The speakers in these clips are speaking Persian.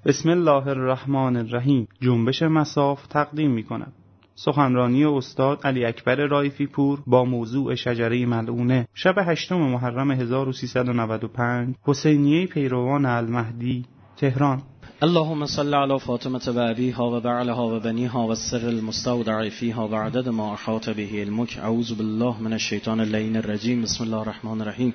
بسم الله الرحمن الرحیم. جنبش مصاف تقدیم می‌کند سخنرانی استاد علی اکبر رائفی پور با موضوع شجره ملعونه، شب 8 محرم 1395، حسینیه پیروان المهدی، تهران. اللهم صل علی فاطمه و ابیها و بعلها و بنیها و السر المستودع فیها و عدد ما احاط به علمک. اعوذ بالله من الشیطان اللعین الرجیم. بسم الله الرحمن الرحیم.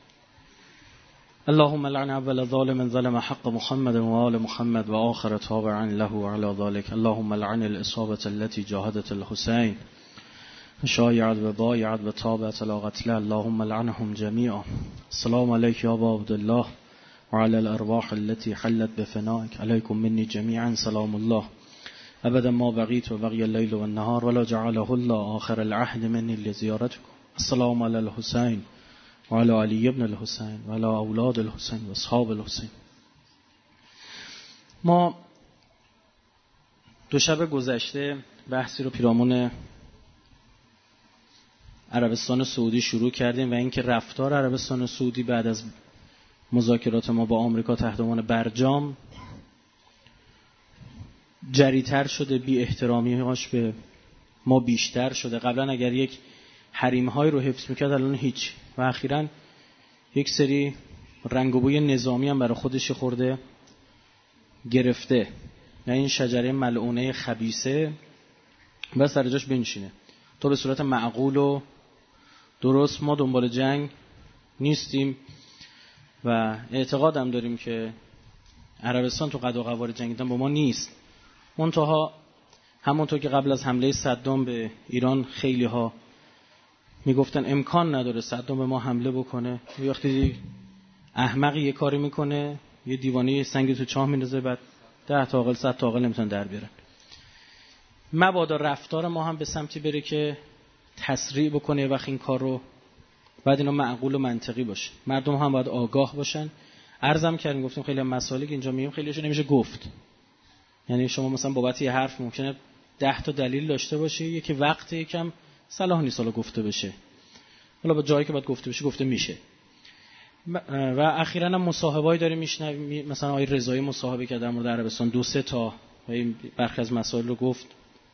اللهم لعن اول ظالم ظلم حق محمد و آل محمد و آخر تابع له على ذلك. اللهم لعن الاصابه التي جاهدت الحسين شایعت و بایعت و تابعت على قتله. اللهم لعنهم جميعا. السلام علیک یا ابا عبدالله و علی الارواح التي حلت بفنائك. علیکم منی جميعا سلام الله ابدا ما بقیت و بقی اللیل و النهار ولا جعله الله آخر العهد منی لزیارتكم. السلام علی الحسین و علی علی ابن الحسین و علی اولاد الحسین و اصحاب الحسین. ما دو شب گذشته بحثی رو پیرامون عربستان سعودی شروع کردیم و اینکه رفتار عربستان سعودی بعد از مذاکرات ما با آمریکا تحت عنوان برجام جری‌تر شده، بی احترامی‌هاش به ما بیشتر شده. قبلا اگر یک حریم‌های رو حفظ می‌کرد الان هیچ، و اخیراً یک سری رنگ و بوی نظامی هم برای خودش خورده گرفته. یعنی این شجره ملعونه خبیثه بس سر جاش بنشینه. تو به صورت معقول و درست ما دنبال جنگ نیستیم و اعتقادم داریم که عربستان تو قد و قوار جنگیدن با ما نیست. منتها همونطور که قبل از حمله صدام به ایران خیلی ها میگفتن امکان نداره صدام به ما حمله بکنه، وقتی احمقی یه کاری میکنه یه دیوانه سنگ تو چاه میندازه بعد 10 تا عاقل 100 تا عاقل نمیتونن در بیارن. مبادا رفتار ما هم به سمتی بره که تسریع بکنه وقت این کار رو، بعد اینا معقول و منطقی باشه. مردم هم باید آگاه باشن. عرضم کردیم گفتیم خیلی مسائلی که اینجا میگیم خیلیش نمیشه گفت. یعنی شما مثلا بابت یه حرف ممکنه 10 تا دلیل داشته باشه، یکی وقت یکم صلاح نیست حالا گفته بشه، حالا با جایی که باید گفته بشه گفته میشه. و اخیراً هم مصاحبه‌ای داریم میشنویم، مثلا آقای رضایی مصاحبه کرد در مورد عربستان 2-3 تا و این برخی از مسائل رو گفت.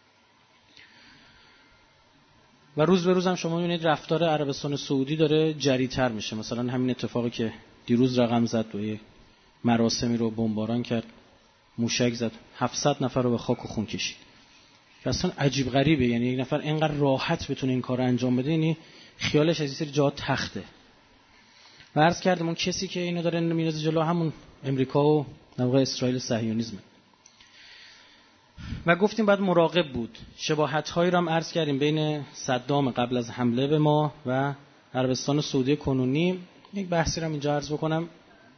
و روز به روز هم شما می‌بینید رفتار عربستان سعودی داره جری‌تر میشه. مثلا همین اتفاقی که دیروز رقم زد و یه مراسمی رو بمباران کرد، موشک زد، 700 نفر رو به خاک و خون کشید. اصلا عجیب غریبه، یعنی یک نفر اینقدر راحت بتونه این کار انجام بده، یعنی خیالش از این سری جا تخته. و عرض کردم اون کسی که اینو داره میندازه جلو همون امریکا و در واقع اسرائیل صهیونیسمه. و گفتیم باید مراقب بود. شباهت‌هایی رو هم عرض کردیم بین صدام قبل از حمله به ما و عربستان سعودی کنونی. یک بحثی رو هم اینجا عرض بکنم.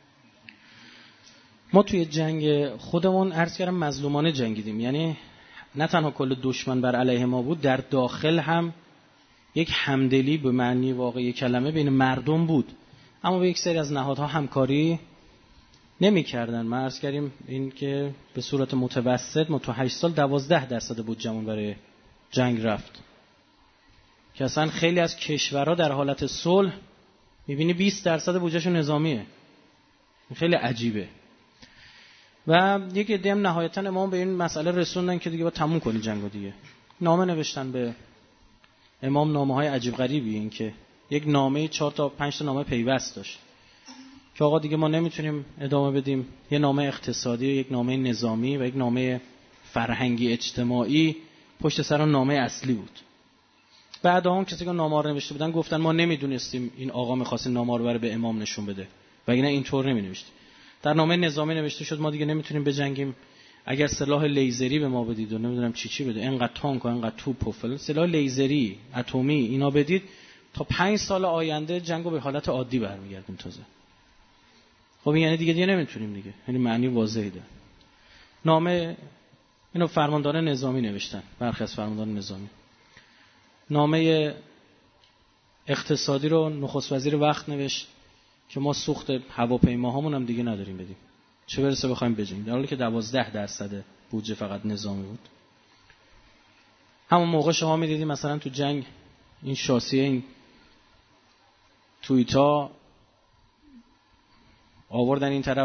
ما توی جنگ خودمون عرض کردم مظلومانه جنگیدیم، یعنی نه تنها کل دشمن بر علیه ما بود، در داخل هم یک همدلی به معنی واقعی کلمه بین مردم بود، اما به یک سری از نهادها همکاری نمی کردن. ما عرض کردیم این که به صورت متوسط ما تو 8 سال 12% بودجه‌مون برای جنگ رفت، که اصلا خیلی از کشورها در حالت صلح میبینی 20% بودجهشون نظامیه. خیلی عجیبه. و یک عده هم نهایتاً امام به این مسئله رسوندن که دیگه با تموم کنی جنگو دیگه. نامه نوشتن به امام، نامه‌های عجیب غریبی، این که یک نامه 4 تا 5 تا نامه پیوست داشت که آقا دیگه ما نمیتونیم ادامه بدیم. یه نامه اقتصادی، یک نامه نظامی و یک نامه فرهنگی اجتماعی پشت سر اون نامه اصلی بود. بعد اون کسی که نامه رو نوشته بودن گفتن ما نمیدونستیم این آقا می‌خواست نامه رو بره به امام نشون بده، وگرنه اینطور نمی‌نوشت. در نامه نظامی نوشته شد ما دیگه نمیتونیم بجنگیم، اگر سلاح لیزری به ما بدید و نمیدونم چی بده، اینقدر تانک و اینقدر توپ و فلان، سلاح لیزری اتمی اینا بدید، تا 5 سال آینده جنگو به حالت عادی برمیگردیم تازه. خب یعنی دیگه نمیتونیم دیگه، یعنی معنی واضحی داره. نامه اینو فرماندار نظامی نوشتن، برخی از فرمانداران نظامی. نامه اقتصادی رو نخست وزیر وقت نوشت که ما سوخت هواپیماهامون هم دیگه نداریم بدیم، چه برسه بخوایم بجنگیم، در حالی که 12% بودجه فقط نظامی بود. همون موقع شما می‌دیدید مثلا تو جنگ این شاسیه این توییتا آوردن این طرف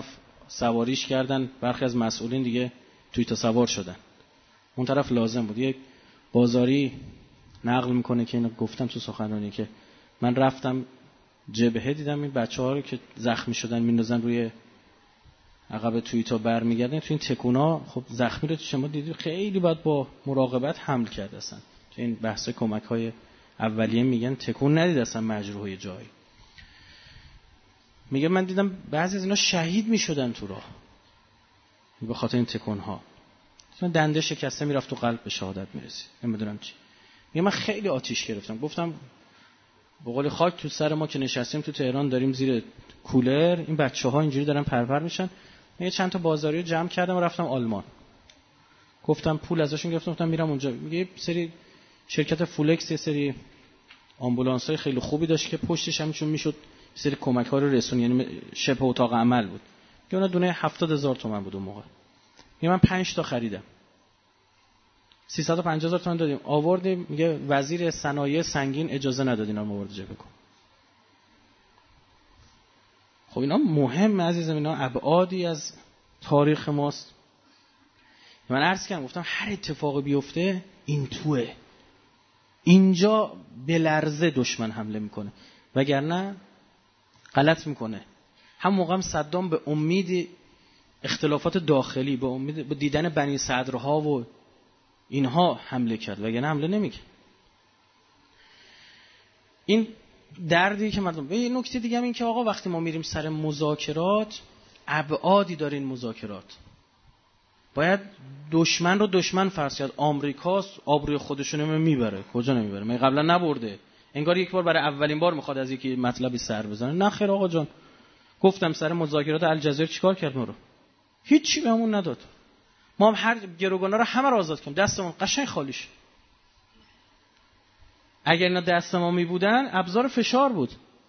سواریش کردن، برخی از مسئولین دیگه توی تا سوار شدن. اون طرف لازم بود. یک بازاری نقل میکنه که اینو گفتم تو سخنرانی که من رفتم جبهه، دیدم این بچه‌ها رو که زخمی شدن میندازن روی عقب توییتا برمیگردن تو این تکونا. خب زخمی رو شما دیدید، خیلی باید با مراقبت حمل کرد. اصلا تو این بحث کمک‌های اولیه میگن تکون ندید اصلا مجروحه جایی. میگه من دیدم بعضی از اینا شهید میشدن تو راه به خاطر این تکون‌ها. مثلا دنده شکسته میرفت تو قلب به شهادت میرسید. نمیدونم چی. میگه من خیلی آتیش گرفتم. گفتم به قول خاک تو سر ما که نشستیم تو تهران داریم زیر کولر، این بچه‌ها اینجوری دارن پرپر میشن. من چند تا بازاریو جمع کردم و رفتم آلمان. گفتم پول ازشون گرفتم، گفتم میرم اونجا. میگه سری شرکت فولکس یه سری آمبولانسای خیلی خوبی داشت که پشتش هم چون میشد سری کمک‌ها رو رسون، یعنی شبه اتاق عمل بود. که اون دونه 70,000 تومان بود اون موقع. میگه من 5 تا خریدم. 350,000 تومان دادیم. آوردیم، میگه وزیر صنایع سنگین اجازه نداد اینا رو مورد جبهه کن. خب اینا مهمه عزیزم، اینا ابعادی از تاریخ ماست. من عرض کردم گفتم هر اتفاقی بیفته این توه، اینجا به لرزه دشمن حمله میکنه، وگرنه غلط میکنه. هم موقع هم صدام به امید اختلافات داخلی، به امید با دیدن بنی صدرها و اینها حمله کرد، وگرنه حمله نمیکرد. این دردی که مردم. به این نکته دیگه هم این که آقا وقتی ما میریم سر مذاکرات، ابعادی داره این مذاکرات. باید دشمن رو دشمن فرض کرد. آمریکاست، آبروی خودشونو میبره. کجا نمیبره؟ من قبلا نبرده. انگار یک بار برای اولین بار میخواد از یکی مطلبی سر بزنه. نه خیر آقا جان. گفتم سر مذاکرات الجزایر چیکار کرد؟ ما رو هیچی بهمون نداد. ما هم هر گروگانا رو همه رو آزاد کردیم، دستمون قشنگ خالیش. اگر اینا دست ما می بودن ابزار فشار بود.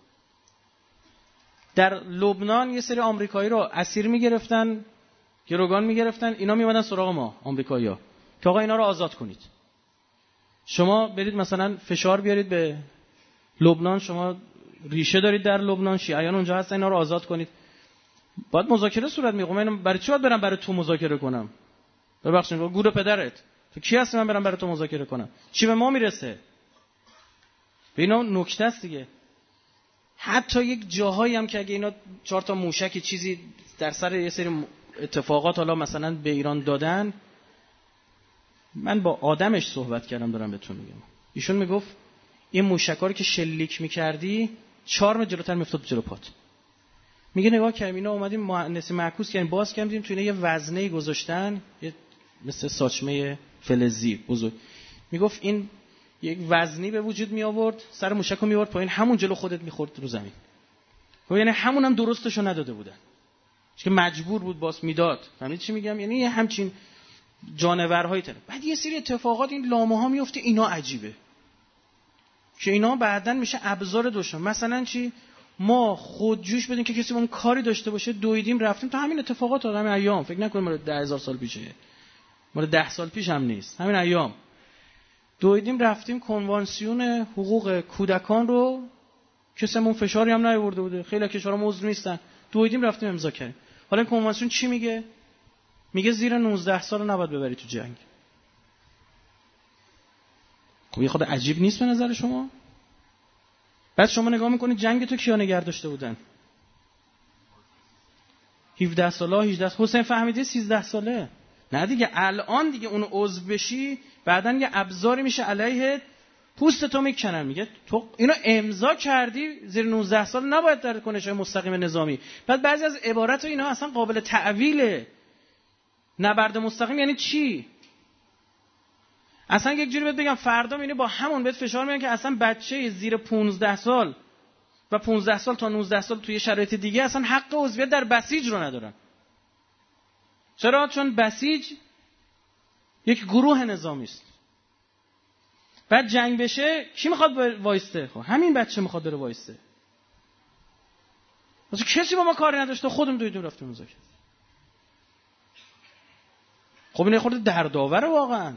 در لبنان یه سری آمریکایی رو اسیر میگرفتن، گروگان میگرفتن، اینا میومدن سراغ ما آمریکایی‌ها که آقا اینا رو آزاد کنید. شما برید مثلا فشار بیارید به لبنان، شما ریشه دارید در لبنان، شیعیان اونجا هستن، اینا رو آزاد کنید. باید مذاکره صورت میگه. من برای چی باید برم برای تو مذاکره کنم؟ ببخشید گور پدرت. تو کی هستی من برم برای تو مذاکره کنم؟ چی به ما میرسه؟ اینا نکته است دیگه. حتی یک جاهایی هم که اگه اینا 4 تا موشک چیزی در سر یه سری اتفاقات حالا مثلا به ایران دادن، من با آدمش صحبت کردم دارم بهتون میگم. ایشون میگفت این موشکا رو که شلیک میکردی 4 متر جلوتر میافتاد جلو پات. میگه نگاه کردیم اینا اومدیم مهندسی معکوس کردیم، باز کردیم تو اینا یه وزنه‌ای گذاشتن، یه مثل ساچمه فلزی بزرگ. میگفت این یک وزنی به وجود می آورد، سر موشک رو می آورد پایین، همون جلو خودت می‌خورد رو زمین. یعنی همون هم درستشو نداده بودن، که مجبور بود باز میداد. فهمید چی میگم؟ یعنی یه همچین جانورهایی تر. بعد یه سری اتفاقات این لامه‌ها میفته، اینا عجیبه که اینا بعداً میشه ابزار دشمن. مثلا چی؟ ما خودجوش بدیم که کسی با اون کاری داشته باشه، دویدیم رفتیم تا همین اتفاقات همین ایام. فکر نکنید مال 10000 سال پیشه، مال 10 سال پیش هم نیست، همین ایام دویدیم رفتیم کنوانسیون حقوق کودکان رو، کسیمون فشاری هم نیاورده بوده، خیلی کشورها عضو نیستن، دویدیم رفتیم امضا کردیم. حالا این کنوانسیون چی میگه؟ میگه زیر 19 سال رو نباید ببری تو جنگ. خب یه خود عجیب نیست به نظر شما؟ بعد شما نگاه میکنید جنگ تو کیا نگه داشته بودن؟ 17 ساله، 18 حسین فهمیدی 13 ساله. نه دیگه الان دیگه اون عضو بشی بعدن یه ابزاری میشه علیه پوستتو میکنن. میگه تو اینو امضا کردی زیر 19 سال نباید در کنش‌های مستقیم نظامی. بعد بعضی از عبارات اینا اصلا قابل تعویله. نبرد مستقیم یعنی چی؟ اصلا یک جوری بهت بگم فردا میبینی با همون بهت فشار میاد که اصلا بچه زیر 15 سال و 15 سال تا 19 سال توی شرایط دیگه اصلا حق عضویت در بسیج رو ندارن. چرا؟ چون بسیج یک گروه نظامی است. بعد جنگ بشه کی میخواد وایسته؟ خب همین بچه میخواد بره وایسته. واسه کسی با ما کاری نداشته، خودم دویدیم رفتیم مذاکره. خب این خورده دردآوره واقعا.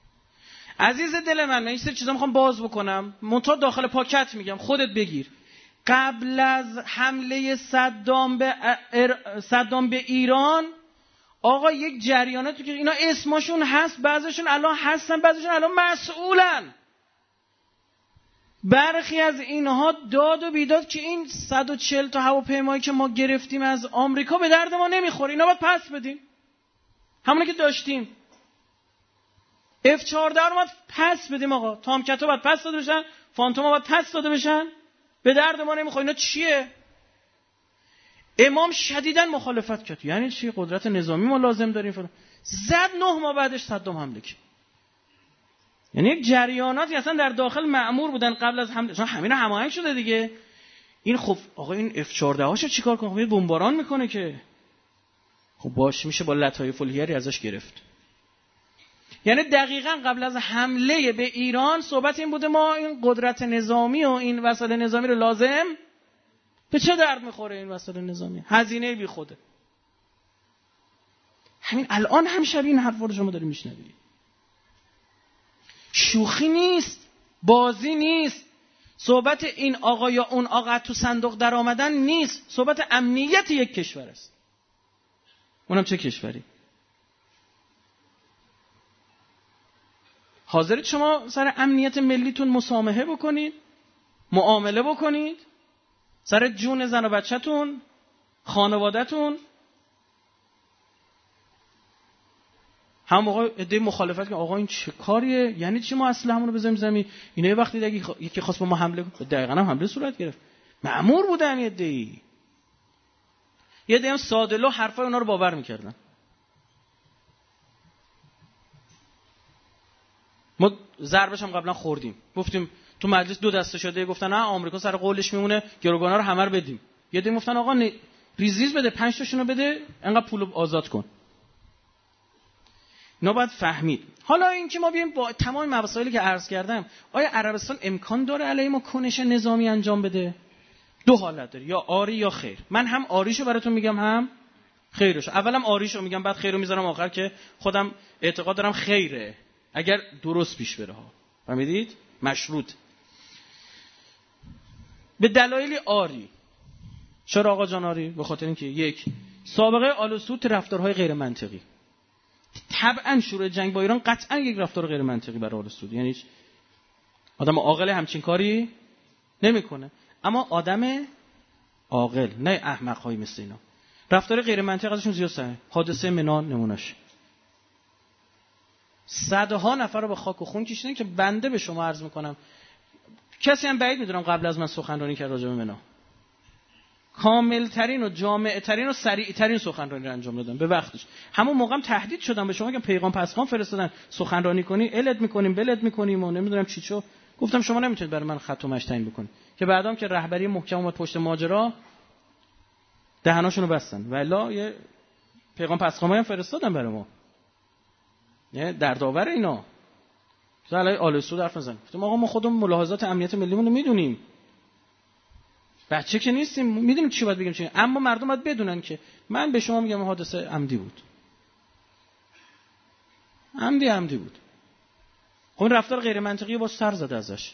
عزیز دل من این سری چیزا میخوام باز بکنم، منتها داخل پاکت میگم خودت بگیر. قبل از حمله صدام به ایران، آقا یک جریاناتی که اینا اسمشون هست، بعضیشون الان هستن، بعضیشون الان مسئولن. برخی از اینها داد و بیداد که این 140 تا هواپیمایی که ما گرفتیم از آمریکا به درد ما نمیخوره، اینا باید پس بدیم. همونی که داشتیم F-14 رو باید پس بدیم آقا، تامکت‌ها باید پس داده بشن، فانتوم‌ها باید پس داده بشن، به درد ما نمیخوره. اینا چیه؟ امام شدیداً مخالفت کرد. یعنی چی؟ قدرت نظامی ما لازم داریم فلان. زد 9 ماه بعدش صدام حمله کرد. یعنی یک جریاناتی اصلا در داخل مأمور بودن قبل از حمله، چون همین هماهنگ شده دیگه. این خب آقا این F-14 هاشو چیکار کنه؟ خب بمباران میکنه که خب باش میشه با لطایف الهیری ازش گرفت. یعنی دقیقاً قبل از حمله به ایران صحبت این بوده ما این قدرت نظامی و این وسایل نظامی رو لازم، به چه درد میخوره این وسایل نظامی؟ هزینه بی خوده. همین الان هم شبیه این حرفا رو شما دارید میشنوید. شوخی نیست، بازی نیست، صحبت این آقا یا اون آقا تو صندوق در آمدن نیست، صحبت امنیت یک کشور است. اونم چه کشوری؟ حاضرید شما سر امنیت ملیتون مسامحه بکنید، معامله بکنید، سر جون زن و بچه‌تون، خانواده‌تون؟ هم موقع ایده مخالفت که آقا این چه کاریه؟ یعنی چی ما اسلحه‌مون رو بزنیم زمین؟ اینا یه وقتی دیگه یکی خواست با ما حمله کنه، دقیقاً هم حمله صورت گرفت. مأمور بودن یه عده هم ساده‌لو حرفای اونا رو باور می‌کردن. ما ضربش هم قبلا خوردیم، گفتیم تو مجلس 2 دسته شده، گفتن نه آمریکا سر قولش میمونه، گروگانا رو همه رو بدیم. یه عده گفتن آقا ریز بده، 5 تاشونو بده، انقدر پولو آزاد کن. اینا باید فهمید. حالا این که ما بیایم با تمام مسائلی که عرض کردم، آیا عربستان امکان داره علیه ما کنش نظامی انجام بده؟ 2 حالت داره، یا آری یا خیر. من هم آریشو براتون میگم هم خیرشو. اولم آریشو میگم بعد خیرو میذارم آخر که خودم اعتقاد دارم خیره اگر درست پیش بره ها. فهمیدید؟ مشروط. به دلایلی آری. چرا آقا جان آری؟ به خاطر اینکه یک، سابقه آل سعود رفتارهای غیر منطقی. طبعا شروع جنگ با ایران قطعا یک رفتار غیر منطقی برای آل سعود، یعنی آدم عاقل همچین کاری نمیکنه. اما آدم عاقل، نه احمق‌های مثل اینا، رفتار غیر منطقی ازشون زیاد سره. حادثه منا نمونهش. صدها نفر رو به خاک و خون کشیدن که بنده به شما عرض میکنم کسی هم بعید میدونم قبل از من سخنرانی کرد راجع به منا. کاملترین و جامعترین و سریعترین سخنرانی رو انجام دادن به وقتش. همون موقع هم تهدید شدن به شما که پیغام پسخان فرستادن سخنرانی کنی الت میکنیم بلت میکنیم و نمیدونم چی. گفتم شما نمیتونید برای من خط و مش تعیین بکنید. که بعدام که رهبری محکم اومد پشت ماجرا دهناشونو بستن. والا یه پیغام پسخان هم فرستادن برای ما. نه دردآور اینا. علی آل سعود حرف نزن. گفتم آقا ما خودمون ملاحظات امنیت ملیمون رو میدونیم. بچه که نیستیم، میدونیم چی باید بگیم چی. اما مردم باید بدونن که من به شما میگم حادثه عمدی بود. عمدی بود. خب این رفتار غیر منطقی با سر زده ازش.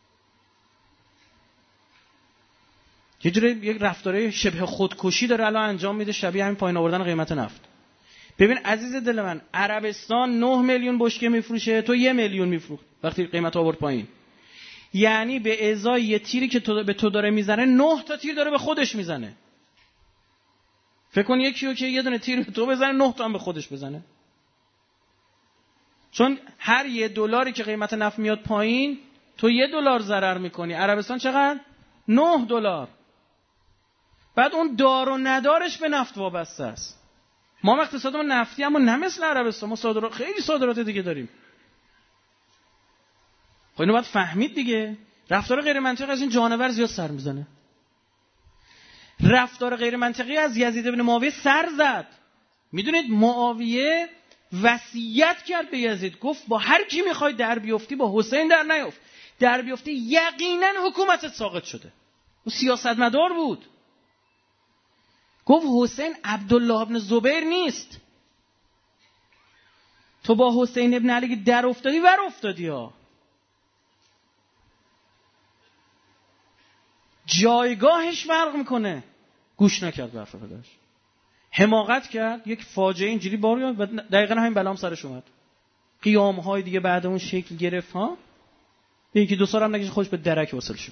یه جوری یک رفتاره شبه خودکشی داره الان انجام میده، شبیه همین پایین آوردن قیمت نفت. ببین عزیز دل من، عربستان 9 میلیون بشکه میفروشه، تو 1 میلیون میفروخت وقتی قیمت آورد پایین. یعنی به ازای یه تیری که به تو داره میزنه 9 تا تیر داره به خودش میزنه. فکر کن یکیو که یه دونه تیر به تو بزنه 9 تا هم به خودش بزنه. چون هر $1 که قیمت نفت میاد پایین تو $1 ضرر میکنی. عربستان چقدر؟ $9. بعد اون دار و ندارش به نفت وابسته است. ما اقتصادمون نفتی اما نه مثل عربستان، ما صادرات خیلی صادرات دیگه داریم. خب اینو باید فهمید دیگه. رفتار غیر منطقی از این جانور زیاد سر میزنه. رفتار غیر منطقی از یزید بن معاویه سر زد. میدونید معاویه وصیت کرد به یزید، گفت با هر کی میخوای در بیفتی با حسین در نیفت. در بیفتی یقینا حکومتت ساقط شده. او سیاستمدار بود. گفت حسین عبدالله ابن زبیر نیست. تو با حسین ابن علی در افتادی ور افتادی ها. جایگاهش فرق میکنه. گوش نکرد به حرف پدرش، حماقت کرد، یک فاجعه اینجوری بار اومد و دقیقاً همین بلام سرش اومد. قیام‌های دیگه بعد اون شکل گرفت ها. یکی دو سال هم نگیش خوش به درک وصل شد.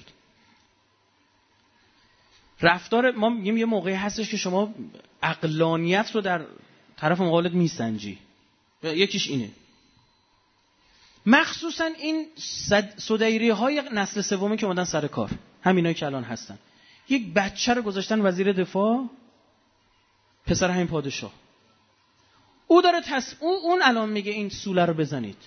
رفتار ما میگیم یه موقعی هستش که شما عقلانیت رو در طرف مقابلت میسنجی. یکیش اینه. مخصوصا این سدیری‌های نسل سومی که اومدن سر کار، همینایی که الان هستن. یک بچه رو گذاشتن وزیر دفاع، پسر همین پادشاه. او داره اون الان میگه این سوله رو بزنید.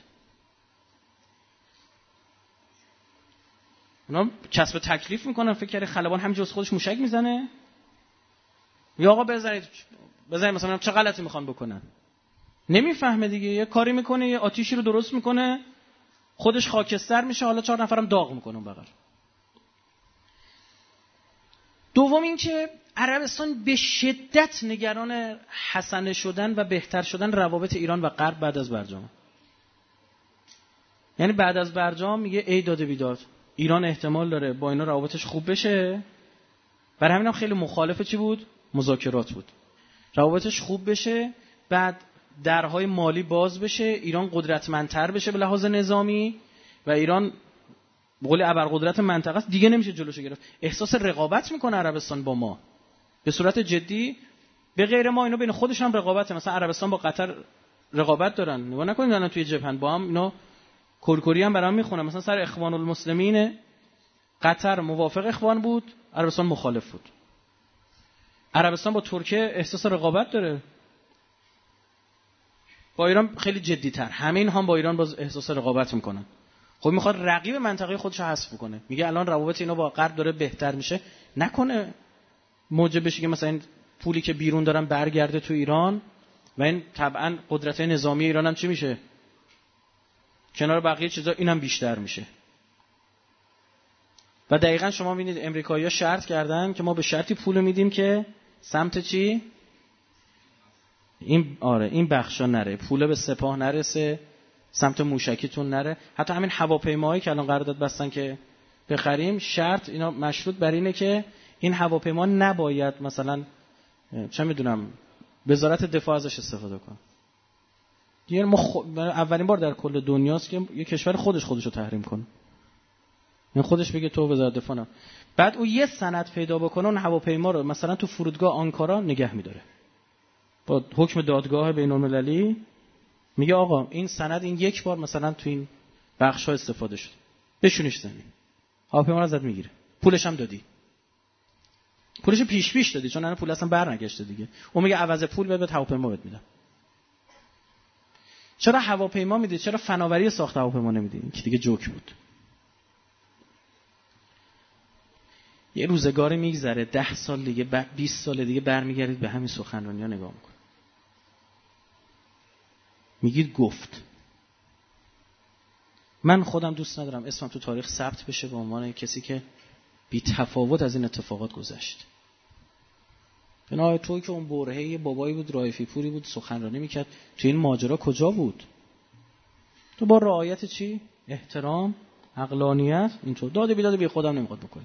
اونا کسب تکلیف میکنن، فکر کنه خلبان همینجوری از خودش موشک میزنه. یا آقا بذارید مثلا چه غلطی میخوان بکنن. نمیفهمه دیگه، یه کاری میکنه، یه آتیشی رو درست میکنه، خودش خاکستر میشه، حالا 4 نفرم داغ میکنه اون بغل. دوم این که عربستان به شدت نگران حسنه شدن و بهتر شدن روابط ایران و غرب بعد از برجام. یعنی بعد از برجام میگه ای داده بیداد، ایران احتمال داره با اینا روابطش خوب بشه. برای همین هم خیلی مخالف چی بود؟ مذاکرات بود. روابطش خوب بشه، بعد درهای مالی باز بشه، ایران قدرتمندتر بشه به لحاظ نظامی و ایران به قول ابرقدرت منطقه است، دیگه نمیشه جلوشو گرفت. احساس رقابت میکنه عربستان با ما به صورت جدی. به غیر ما اینا بین خودش هم رقابته. مثلا عربستان با قطر رقابت دارن، نگاه نکنید الان توی جبهن با هم اینا کرکری هم برام میخونن. مثلا سر اخوان المسلمین قطر موافق اخوان بود، عربستان مخالف بود. عربستان با ترکیه احساس رقابت داره، با ایران خیلی جدی‌تر. همه این هم با ایران باز احساس رقابت میکنن. خب میخواد رقیب منطقه خودش رو حذف کنه. میگه الان روابط اینا با غرب داره بهتر میشه، نکنه موجب بشه که مثلا این پولی که بیرون دارن برگرده تو ایران و این طبعا قدرت نظامی ایران هم چی میشه؟ کنار بقیه چیزا اینم بیشتر میشه. و دقیقاً شما میبینید امریکایی‌ها شرط کردن که ما به شرطی پول میدیم که سمت چی؟ این بخشا نره، پول به سپاه نرسه، سمت موشکیتون نره. حتی همین هواپیماهایی که الان قرارداد بستن که بخریم، شرط اینا مشروط بر اینه که این هواپیما نباید مثلا چه میدونم وزارت دفاع ازش استفاده کنه. دیگه ما اولین بار در کل دنیاست که یه کشور خودشو تحریم کنه. این خودش بگه تو وزارت دفاع نه. بعد او یه سند پیدا بکنه اون هواپیما رو مثلا تو فرودگاه آنکارا نگه می‌داره. با حکم دادگاه بین‌المللی میگه آقا این سند این یک بار مثلا تو این بخش‌ها استفاده شد، بشونیش زمین. هواپیما رو ازت میگیره. پولش هم دادی. پولش پیش دادی چون الان پول اصلا برنگشته دیگه. اون میگه عوض پول بهت هواپیما بهت میدم. چرا هواپیما میدی؟ چرا فناوری ساخت هواپیما نمیدی؟ این که دیگه جوک بود. یه روزگاری میگذره 10 سال دیگه 20 سال دیگه برمیگردید به همین سخنرانی‌ها نگاه میکنید. میگید گفت. من خودم دوست ندارم اسمم تو تاریخ ثبت بشه به عنوان کسی که بی تفاوت از این اتفاقات گذشت. بنابراین توی که اون برهه بابایی بود، رایفی پوری بود، سخنرانی میکرد، تو این ماجرا کجا بود؟ تو با رعایت چی؟ احترام، عقلانیت، اینطور داد بیداد بی خودم نمیخواد بکنید.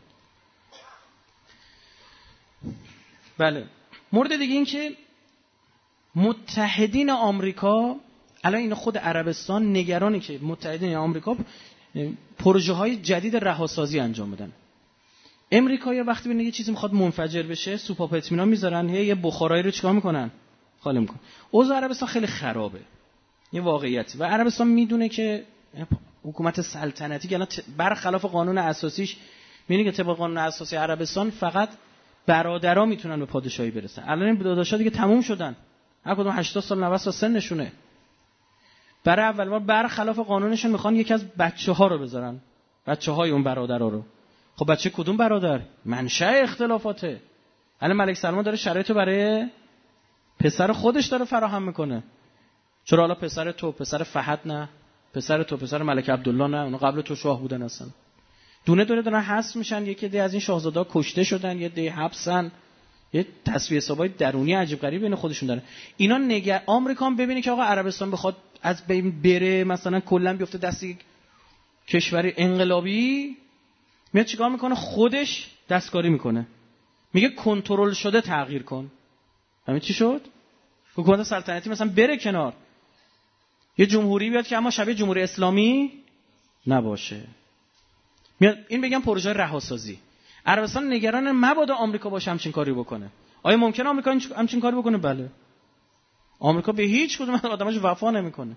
بله. مورد دیگه این که متحدین آمریکا الان این خود عربستان نگرانی که متحدین آمریکا پروژه های جدید رهاسازی انجام بدن. امریکایی‌ها وقتی ببینن یه چیزی میخواد منفجر بشه سوپاپ اطمینان میذارن، یه بخارایی رو چیکار میکنن؟ خالی میکنن. اوضاع عربستان خیلی خرابه. یه واقعیتی. و عربستان میدونه که حکومت سلطنتی که الان برخلاف قانون اساسیش میگه که طبق قانون اساسی عربستان فقط برادرها میتونن به پادشاهی برسن. الان این داداشا دیگه تموم شدن. هر کدوم 80 سال 90 سال سنشونه. برای اول بار برخلاف قانونشون میخوان یکی از بچه‌ها رو بذارن. بچه‌های اون برادرها رو. خب بچه کدوم برادر؟ منشأ اختلافاته. الان ملک سلمان داره شرایطو برای پسر خودش داره فراهم میکنه. چرا حالا پسر تو، پسر فهد نه، پسر تو، پسر ملک عبدالله نه، اونا قبل تو شاه بودن اصلا. دونه دارن حذف میشن، یکی دی از این شاهزاده‌ها کشته شدن، یه دی حبسن، یه تسویه حسابای درونی عجیب غریب بین خودشون داره. اینا آمریکا هم ببینه که آقا عربستان بخواد از بین بره، مثلا کلا بیفته دست یک کشور انقلابی، میاد چیکار میکنه؟ خودش دستکاری میکنه، میگه کنترل شده تغییر کن. همین چی شد؟ حکومت سلطنتی مثلا بره کنار، یه جمهوری بیاد که اما شبیه جمهوری اسلامی نباشه. میاد این بگم پروژه رهاسازی. عربستان نگران مبادا آمریکا باشه همچین کاری بکنه. آیا ممکنه آمریکا همچین کاری بکنه؟ بله. آمریکا به هیچ کدوم از آدماش وفا نمیکنه.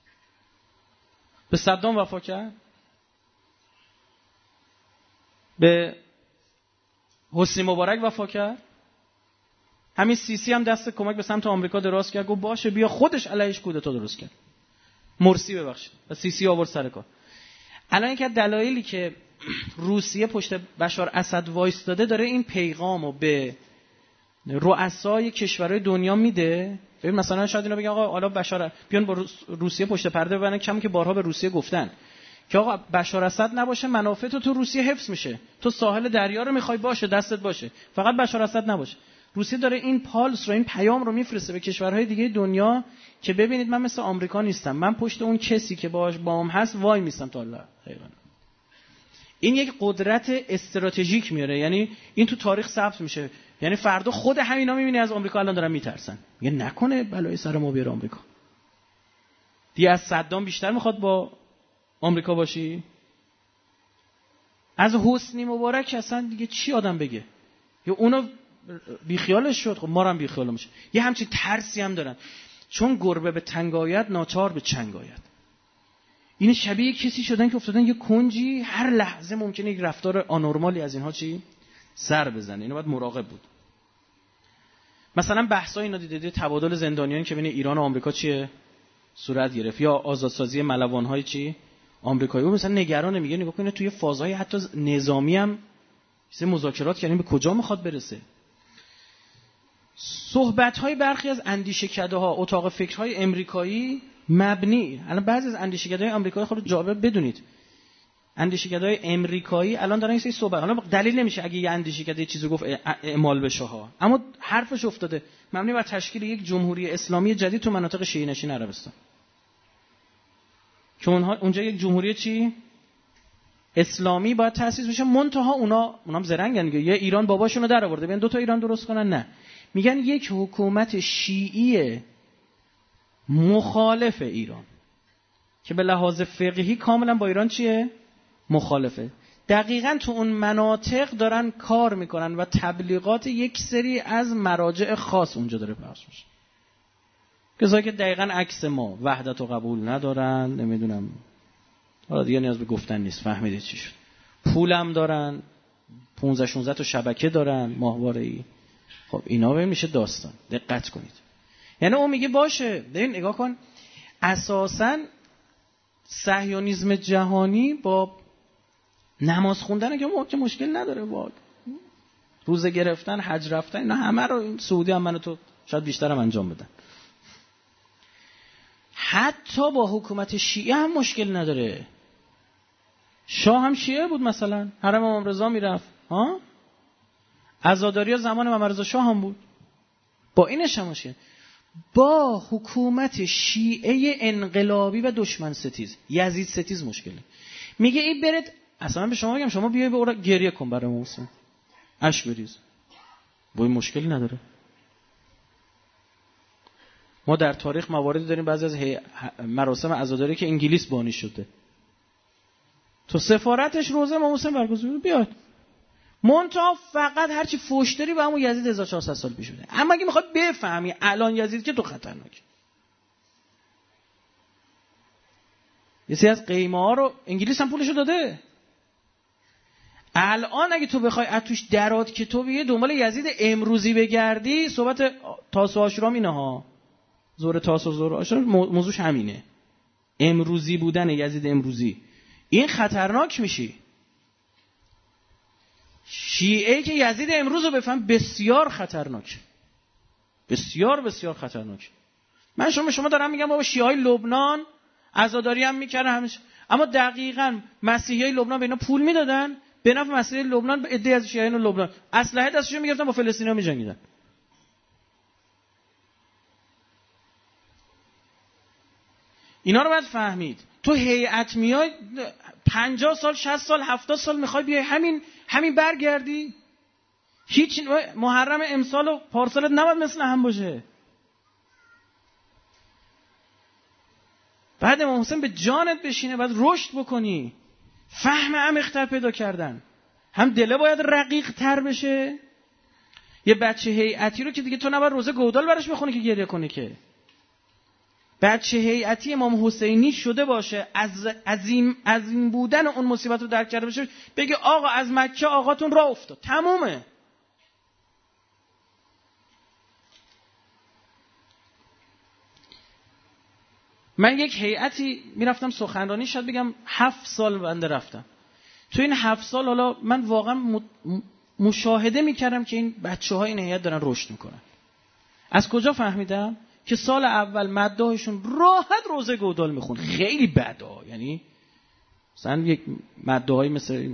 به صدام وفا کرد، به حسنی مبارک وفا کرد، همین سیسی هم دست کمک به سمت آمریکا دراز کرد، گفت باشه بیا، خودش علیهش کودتا درست کرد. مرسی ببخشید و سیسی آورد سر کار. الان یک از دلایلی که روسیه پشت بشار اسد وایستاده داره این پیغامو به رؤسای کشورهای دنیا میده. ببین مثلا شاید اینا بگن آقا حالا بشار بیان با روسیه پشت پرده ببرن، کمی که بارها به روسیه گفتن که آقا بشار اسد نباشه منافع تو روسیه حفظ میشه، تو ساحل دریا رو میخوای باشه، دستت باشه، فقط بشار اسد نباشه. روسیه داره این پالس رو، این پیام رو میفرسته به کشورهای دیگه دنیا که ببینید من مثل آمریکا نیستم، من پشت اون کسی که باهاش بام هست وای میستم تا الله خیرن. این یک قدرت استراتژیک میاره، یعنی این تو تاریخ ثبت میشه. یعنی فردا خود همینا میبینی از آمریکا الان دارن میترسن، میگه نکنه بلای سر ما بیاره آمریکا. دیگه از صدام بیشتر میخواد با آمریکا باشی؟ از حسنی مبارک اصلا دیگه چی آدم بگه؟ یا اونو بیخیالش شد، خب ما رو هم بیخیال میشه. یه همچین ترسی هم دارن، چون گربه به تنگ آید ناچار به چنگ آید. این شبیه کسی شدن که افتادن یه کنجی، هر لحظه ممکنه یک رفتار آنورمالی از اینها چی سر بزنه. اینو باید مراقب بود. مثلا بحثای اینا دیدید تبادل زندانیان که بین ایران و آمریکا چیه صورت گرفت، یا آزادسازی ملوان‌های چی آمریکایی. اون مثلا نگرانه، میگه نگاه کنید توی فازهای حتی نظامی هم چیز مذاکرات کردن، به کجا میخواد برسه. صحبت‌های برخی از اندیشکده‌ها، اتاق فکرهای امریکایی مبنی، الان بعضی از اندیشکده‌های آمریکایی خود جالب بدونید، اندیشکده‌های امریکایی الان دارن این سری صحبت، حالا دلیل نمیشه اگه یه اندیشکده چیزی گفت اعمال بشه ها، اما حرفش افتاده، مبنی بر تشکیل یک جمهوری اسلامی جدید تو مناطق شیعه نشین عربستان. که اونجا یک جمهوری چی اسلامی باید تأسیس بشه. منتها اونام زرنگن دیگه، یه ایران باباشونو در آورده، بیان دو تا ایران درست کنن. نه، میگن یک حکومت شیعی مخالف ایران که به لحاظ فقهی کاملا با ایران چیه مخالفه. دقیقاً تو اون مناطق دارن کار میکنن و تبلیغات یک سری از مراجع خاص اونجا داره پخش میشه، کسایی که دقیقاً عکس ما وحدت و قبول ندارن، نمیدونم حالا دیگه نیاز به گفتن نیست، فهمیدید چی شد. پولم دارن، 15-16 تا شبکه دارن ماهواره‌ای. خب اینا ببین میشه داستان. دقت کنید. یعنی اون میگه باشه، ببین نگاه کن، اساساً صهیونیسم جهانی با نماز خوندن که مشکل نداره، با روزه گرفتن، حج رفتن، اینا همه رو این سعودی هم من تو شاید بیشتر هم انجام بدن. حتی با حکومت شیعه هم مشکل نداره. شاه هم شیعه بود، مثلا حرم امام رضا میرفت، ها، عزاداری زمان محمد رضا شاه هم بود، با اینش هم مشکل. با حکومت شیعه انقلابی و دشمن ستیز، یزید ستیز مشکله. میگه این برید، اصلا به شما میگم شما بیای به اون گریه کن برای موسی، اشک بریز، با این مشکلی نداره. ما در تاریخ مواردی داریم بعضی از مراسم عزاداری که انگلیس بانی شده، تو سفارتش روزه امام حسین برگزار بیاد، منتها فقط هرچی فوش داری به همون یزید 1400 سال پیش بوده. اما اگه میخواد بفهمی الان یزید که تو خطرناک، یه سری از قیمه ها رو انگلیس هم پولشو داده. الان اگه تو بخوای از توش درات که تو بیه دنبال یزید امروزی بگردی، صحبت تاسو عاشورا اینه ها، زور تاسو زور عاشورا موضوعش همینه، امروزی بودن یزید امروزی. این خطرناک میشی. شیعه که یزید امروز رو بفهم بسیار خطرناک، بسیار بسیار خطرناک. من شما دارم میگم بابا شیعه های لبنان عزاداری هم میکردن همش، اما دقیقاً مسیحیای لبنان به اینا پول میدادن، به نفع مسیحی لبنان به عده از شیعیان لبنان اسلحه دستشون میگرفتن، با فلسطینیا میجنگیدن. اینا رو باید فهمید. تو هیئت میای 50 سال 60 سال 70 سال میخوای بیای همین برگردی؟ هیچ محرم امسال و پارسالت نباید مثل هم باشه. بعد امام حسین به جانت بشینه، بعد رشد بکنی، فهم عمیق‌تر پیدا کردن. هم دله باید رقیق تر بشه. یه بچه هیئتی رو که دیگه تو نباید روزه گودال براش بخونی که گریه کنه، که بچه هیئتی امام حسینی شده باشه، از عظیم بودن اون مصیبت رو درک کرده باشه، بگه آقا از مکه آقاتون راه افتاد، تمومه. من یک هیئتی میرفتم سخنرانی، شاید بگم 7 سال بنده رفتم. تو این 7 سال حالا من واقعا مشاهده میکردم که این بچه‌ها این هیئت دارن رشد میکنن. از کجا فهمیدم؟ که سال اول مداحشون راحت روزه گودال میخون، خیلی بدا، یعنی مثلا یک مداحی مثل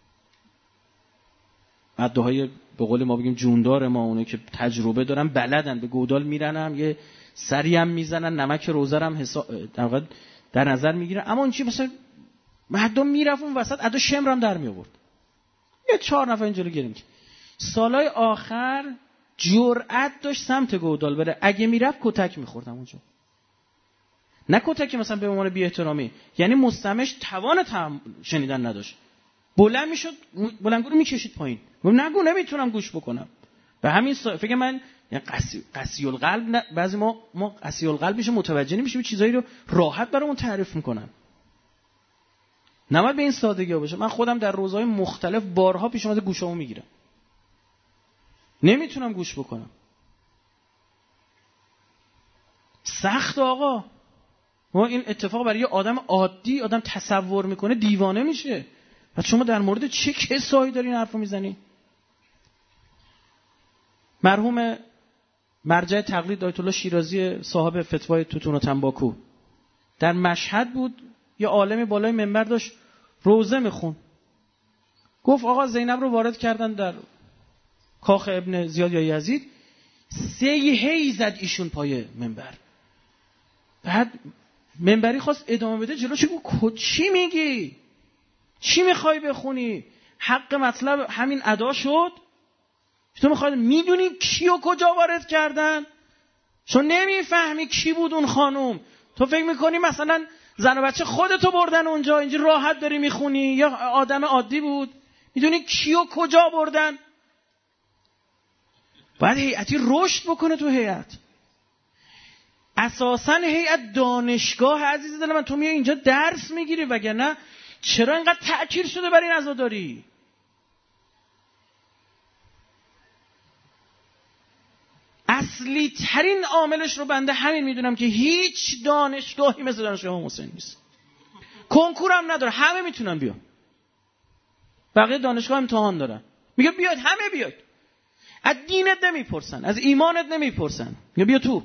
مداحای به قول ما بگیم جوندار ما، اونه که تجربه دارن، بلدن، به گودال میرنم، یه سری هم میزنن، نمک روزه هم در نظر میگیرن. اما اون چی مثلا مردم میرفت اون وسط ادا شمر هم در می آورد، یه 4 نفر اینجوری گیریم. سالای آخر جرأت داشت سمت گودال بره، اگه میرفت کتک میخوردم اونجا. نه کتک مثلا به عنوان بی احترامی، یعنی مستمعش توان شنیدن نداشت، بلند میشد بلندگو رو میکشید پایین، نگو نمیتونم گوش بکنم. به همین فکر من یعنی قسی القلب، بعضی ما قسی القلب میشه متوجه نمیشیم چیزایی رو راحت برامون تعریف میکنن. نباید به این سادگی ها باشه. من خودم در روزهای مختلف بارها پیش اومده گوشامو میگیرم، نمیتونم گوش بکنم. سخت آقا. ما این اتفاق برای یه آدم عادی آدم تصور میکنه دیوانه میشه. پس شما در مورد چه کسایی دارین حرفو میزنی؟ مرحوم مرجع تقلید آیت الله شیرازی صاحب فتوای توتون و تنباکو در مشهد بود، یه عالمی بالای منبر داشت روزه میخون. گفت آقا زینب رو وارد کردن در کاخ ابن زیاد یا یزید، 3 هی زد ایشون پای منبر. بعد منبری خواست ادامه بده، جلوش گفت چی میگی؟ چی میخوای بخونی؟ حق مطلب همین ادا شد؟ تو میخوای میدونی کیو کجا وارد کردن؟ چون نمیفهمی کی بود اون خانوم. تو فکر میکنی مثلا زن و بچه خودتو بردن اونجا اینجا راحت داری میخونی، یا آدم عادی بود؟ میدونی کیو کجا بردن؟ باید هیئتی رشد بکنه. تو هیئت اساساً هیئت دانشگاه عزیز دل من، تو میای اینجا درس میگیری، وگرنه چرا اینقدر تأکید شده بر این عزاداری؟ اصلی ترین عاملش رو بنده همین میدونم که هیچ دانشگاهی مثل دانشگاه امام حسین نیست. کنکور هم نداره، همه میتونن بیان. بقیه دانشگاه امتحان دارن، میگه بیاید، همه بیاید. از دینت نمیپرسن، از ایمانت نمیپرسن، میگه بیا تو.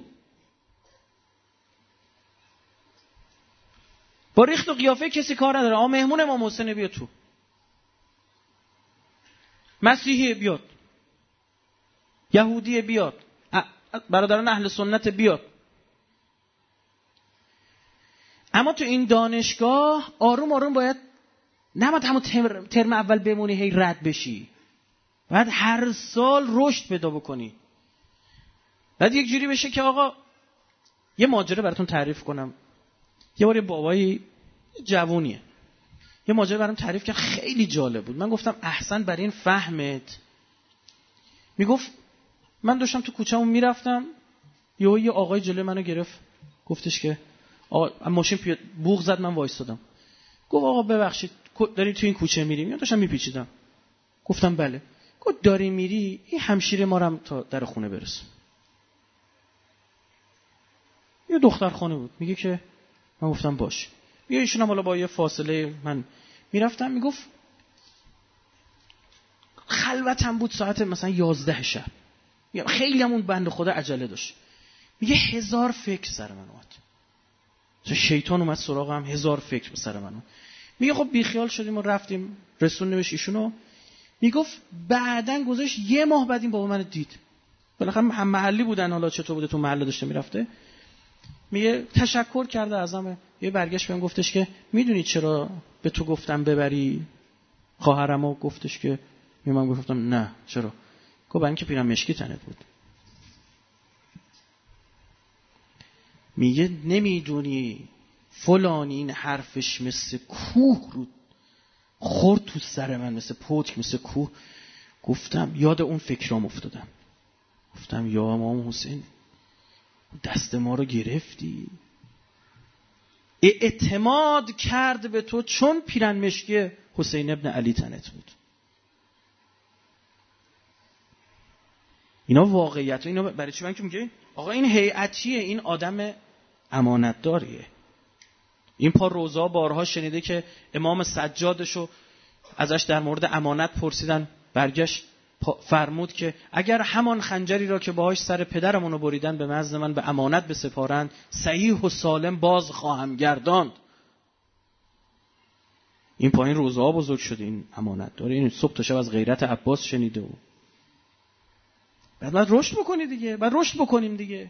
با ریخت و قیافه کسی کار نداره. مهمون امام حسین بیا تو، مسیحی بیاد، یهودی بیاد، برادران اهل سنت بیاد. اما تو این دانشگاه آروم آروم باید، نباید همون ترم اول بمونی هی رد بشی، باید هر سال رشد پیدا بکنی. بعد یک جوری بشه که آقا یه ماجرا براتون تعریف کنم. یه بار یه بابایی جوونیه یه ماجرا برام تعریف کرد، خیلی جالب بود. من گفتم احسن بر این فهمت. میگفت من داشتم تو کوچه‌مون میرفتم، یه آقای جلوی منو گرفت، گفتش که آقا ماشین بوق زد، من وایسادم. گفت آقا ببخشید داری تو این کوچه میری؟ من داشتم میپیچیدم. گفتم بله. گفت داری میری این همشیره ما رو تا در خونه برس. یه دختر خانه بود. میگه که من گفتم باش. میگه ایشون هم حالا با یه فاصله من میرفتم. میگفت خلوتم بود ساعت مثلا 11 شب. خیلی همون بنده خدا عجله داشت. میگه 1000 فکر سر من اومد. شیطان اومد سراغم، 1000 فکر سر من اومد. میگه خب بیخیال شدیم و رفتیم رسوندیمش ایشونو. میگفت بعدن گذاشت 1 ماه بعد این بابا منو دید. بالاخره هم محلی بودن، حالا چطور بوده تو محله داشته میرفته. میگه تشکر کرده ازم، یه برگشت بهم گفتش که میدونی چرا به تو گفتم ببری خواهرمو؟ گفتش که من گفتم نه چرا؟ گفت برای اینکه پیرن مشکی تنت بود. میگه نمیدونی فلان این حرفش مثل کوه رو خورد تو سر من، مثل پتک، مثل کوه. گفتم یاد اون فکرام افتادم، گفتم یا امام حسین دست ما رو گرفتی. اعتماد کرد به تو چون پیرن مشکی حسین ابن علی تنت بود. اینا واقعیت. اینا برای چی من که میگه آقا این هیئتیه، این آدم امانتداریه. این پا روزا بارها شنیده که امام سجادشو ازش در مورد امانت پرسیدن، برگشت فرمود که اگر همان خنجری را که باهاش سر پدرمونو بریدن به مزد من به امانت بسپارند صحیح و سالم باز خواهم گرداند. این پایین روزا بزرگ شده، این امانت داره. این صبح تا شب از غیرت عباس شنیده و بعد رشد بکنی دیگه، بعد رشد بکنیم دیگه.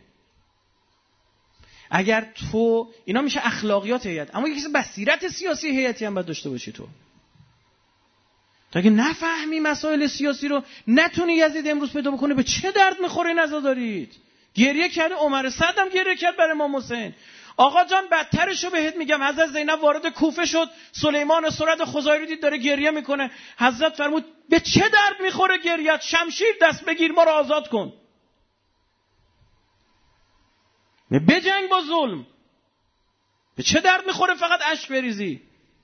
اگر تو اینا میشه اخلاقیات هیئت، اما یکی بصیرت سیاسی هیئتی هم باید داشته باشی تو. تا اگه نفهمی مسائل سیاسی رو، نتونی یزید امروز پیدا بکنه، به چه درد میخوره این عزا دارید؟ گریه کرده عمر سعد هم گریه کرد برای امام حسین. آقا جان بدترشو بهت میگم، حضرت زینب وارد کوفه شد، سلیمان سرد خزاعی رو دید داره گریه میکنه، حضرت فرمود به چه درد میخوره گریت؟ شمشیر دست بگیر ما رو آزاد کن، بجنگ با ظلم. به چه درد میخوره فقط اشک بریزی؟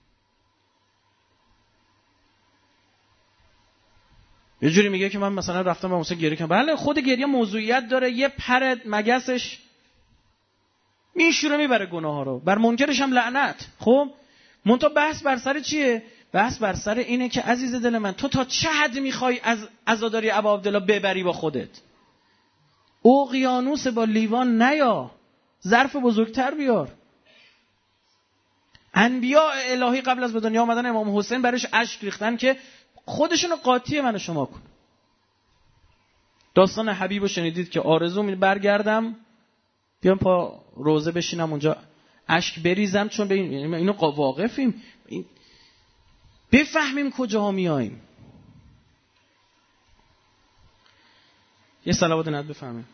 یه جوری میگه که من مثلا رفتم با موسی گریه کردم. بله خود گریه موضوعیت داره، یه پر مگسش میشوره میبره گناه ها رو، بر منکرش هم لعنت. خب منتها بحث بر سر چیه؟ بحث بر سر اینه که عزیز دل من تو تا چه حد میخوای از عزاداری ابا عبدالله ببری با خودت؟ اقیانوس با لیوان نیا، ظرف بزرگتر بیار. انبیاء الهی قبل از به دنیا آمدن امام حسین برایش اشک ریختن که خودشونو قاطی من و شما کن. داستان حبیبو شنیدید که آرزو می برگردم بیام پا روزه بشینم اونجا اشک بریزم، چون به اینو واقفیم، بفهمیم کجاها میاییم. یه صلوات نعت بفهمیم.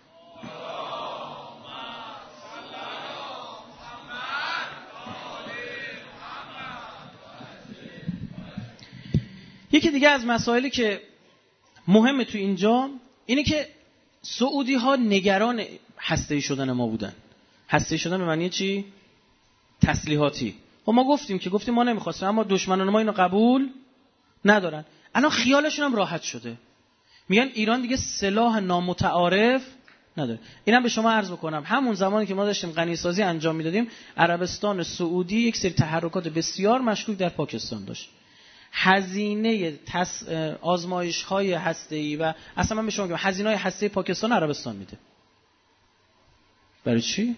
یکی دیگه از مسائلی که مهمه تو اینجا اینه که سعودی ها نگران هسته‌ای شدن ما بودن. هسته‌ای شدن به معنی چی؟ تسلیحاتی. خب ما گفتیم ما نمیخواستیم، اما دشمنان ما اینو قبول ندارن. الان خیالشون هم راحت شده، میگن ایران دیگه سلاح نامتعارف نداره. اینم به شما عرض بکنم، همون زمانی که ما داشتیم غنیسازی انجام میدادیم، عربستان سعودی یک سری تحرکات بسیار مشکوک در پاکستان داشت. هزینه آزمایش‌های هسته‌ای و اصلا من به شما میگم هزینه‌های هسته‌ای پاکستان عربستان میده. برای چی؟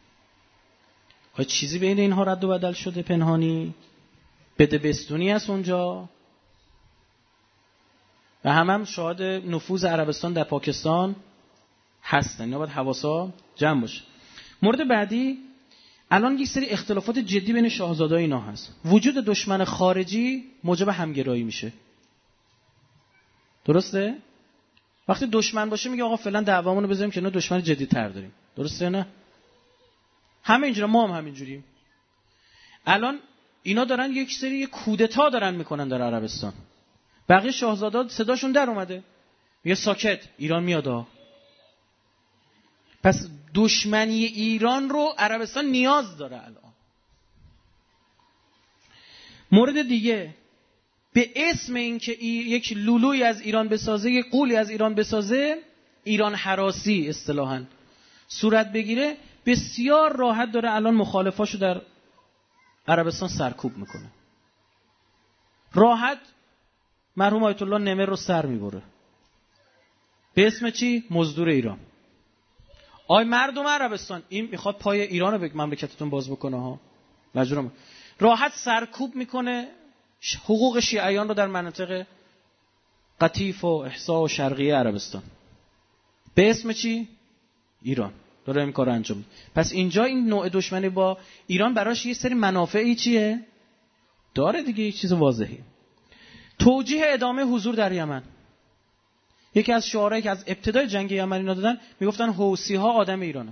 چیزی بین اینها رد و بدل شده پنهانی؟ بده بستونی است اونجا و هم شاهد نفوذ عربستان در پاکستان هستن. اینا باید حواسا جمع باشه. مورد بعدی، الان یک سری اختلافات جدی بین شاهزاده‌ها اینا هست. وجود دشمن خارجی موجب همگرایی میشه. درسته؟ وقتی دشمن باشه میگه آقا فعلا دعوامون رو بذاریم که نه دشمن جدی‌تر داریم. درسته نه؟ همه اینجوری، ما هم همینجوریم. الان اینا دارن یک سری کودتا دارن میکنن در عربستان. بقیه شاهزاده‌ها صداشون در اومده. میگه ساکت، ایران میاد. پس دشمنی ایران رو عربستان نیاز داره الان. مورد دیگه، به اسم این که یک لولوی از ایران بسازه، یک قولی از ایران بسازه، ایران هراسی اصطلاحاً صورت بگیره، بسیار راحت داره الان مخالفاشو در عربستان سرکوب میکنه. راحت مرحوم آیت الله نمر رو سر میبره. به اسم چی؟ مزدور ایران. آی مردم عربستان، این میخواد پای ایران رو به مملکتتون باز بکنه ها. مجبورم. راحت سرکوب میکنه حقوق شیعیان رو در مناطق قطیف و احسا و شرقیه عربستان. به اسم چی؟ ایران. داره این کارو انجام میده. پس اینجا این نوع دشمنی با ایران براش یه سری منافعی چیه داره دیگه، یه چیز واضحه. توجیه ادامه حضور در یمن، یکی از شعارهایی که از ابتدای جنگ یمن اینا دادن میگفتن حوثی‌ها آدم ایرانه.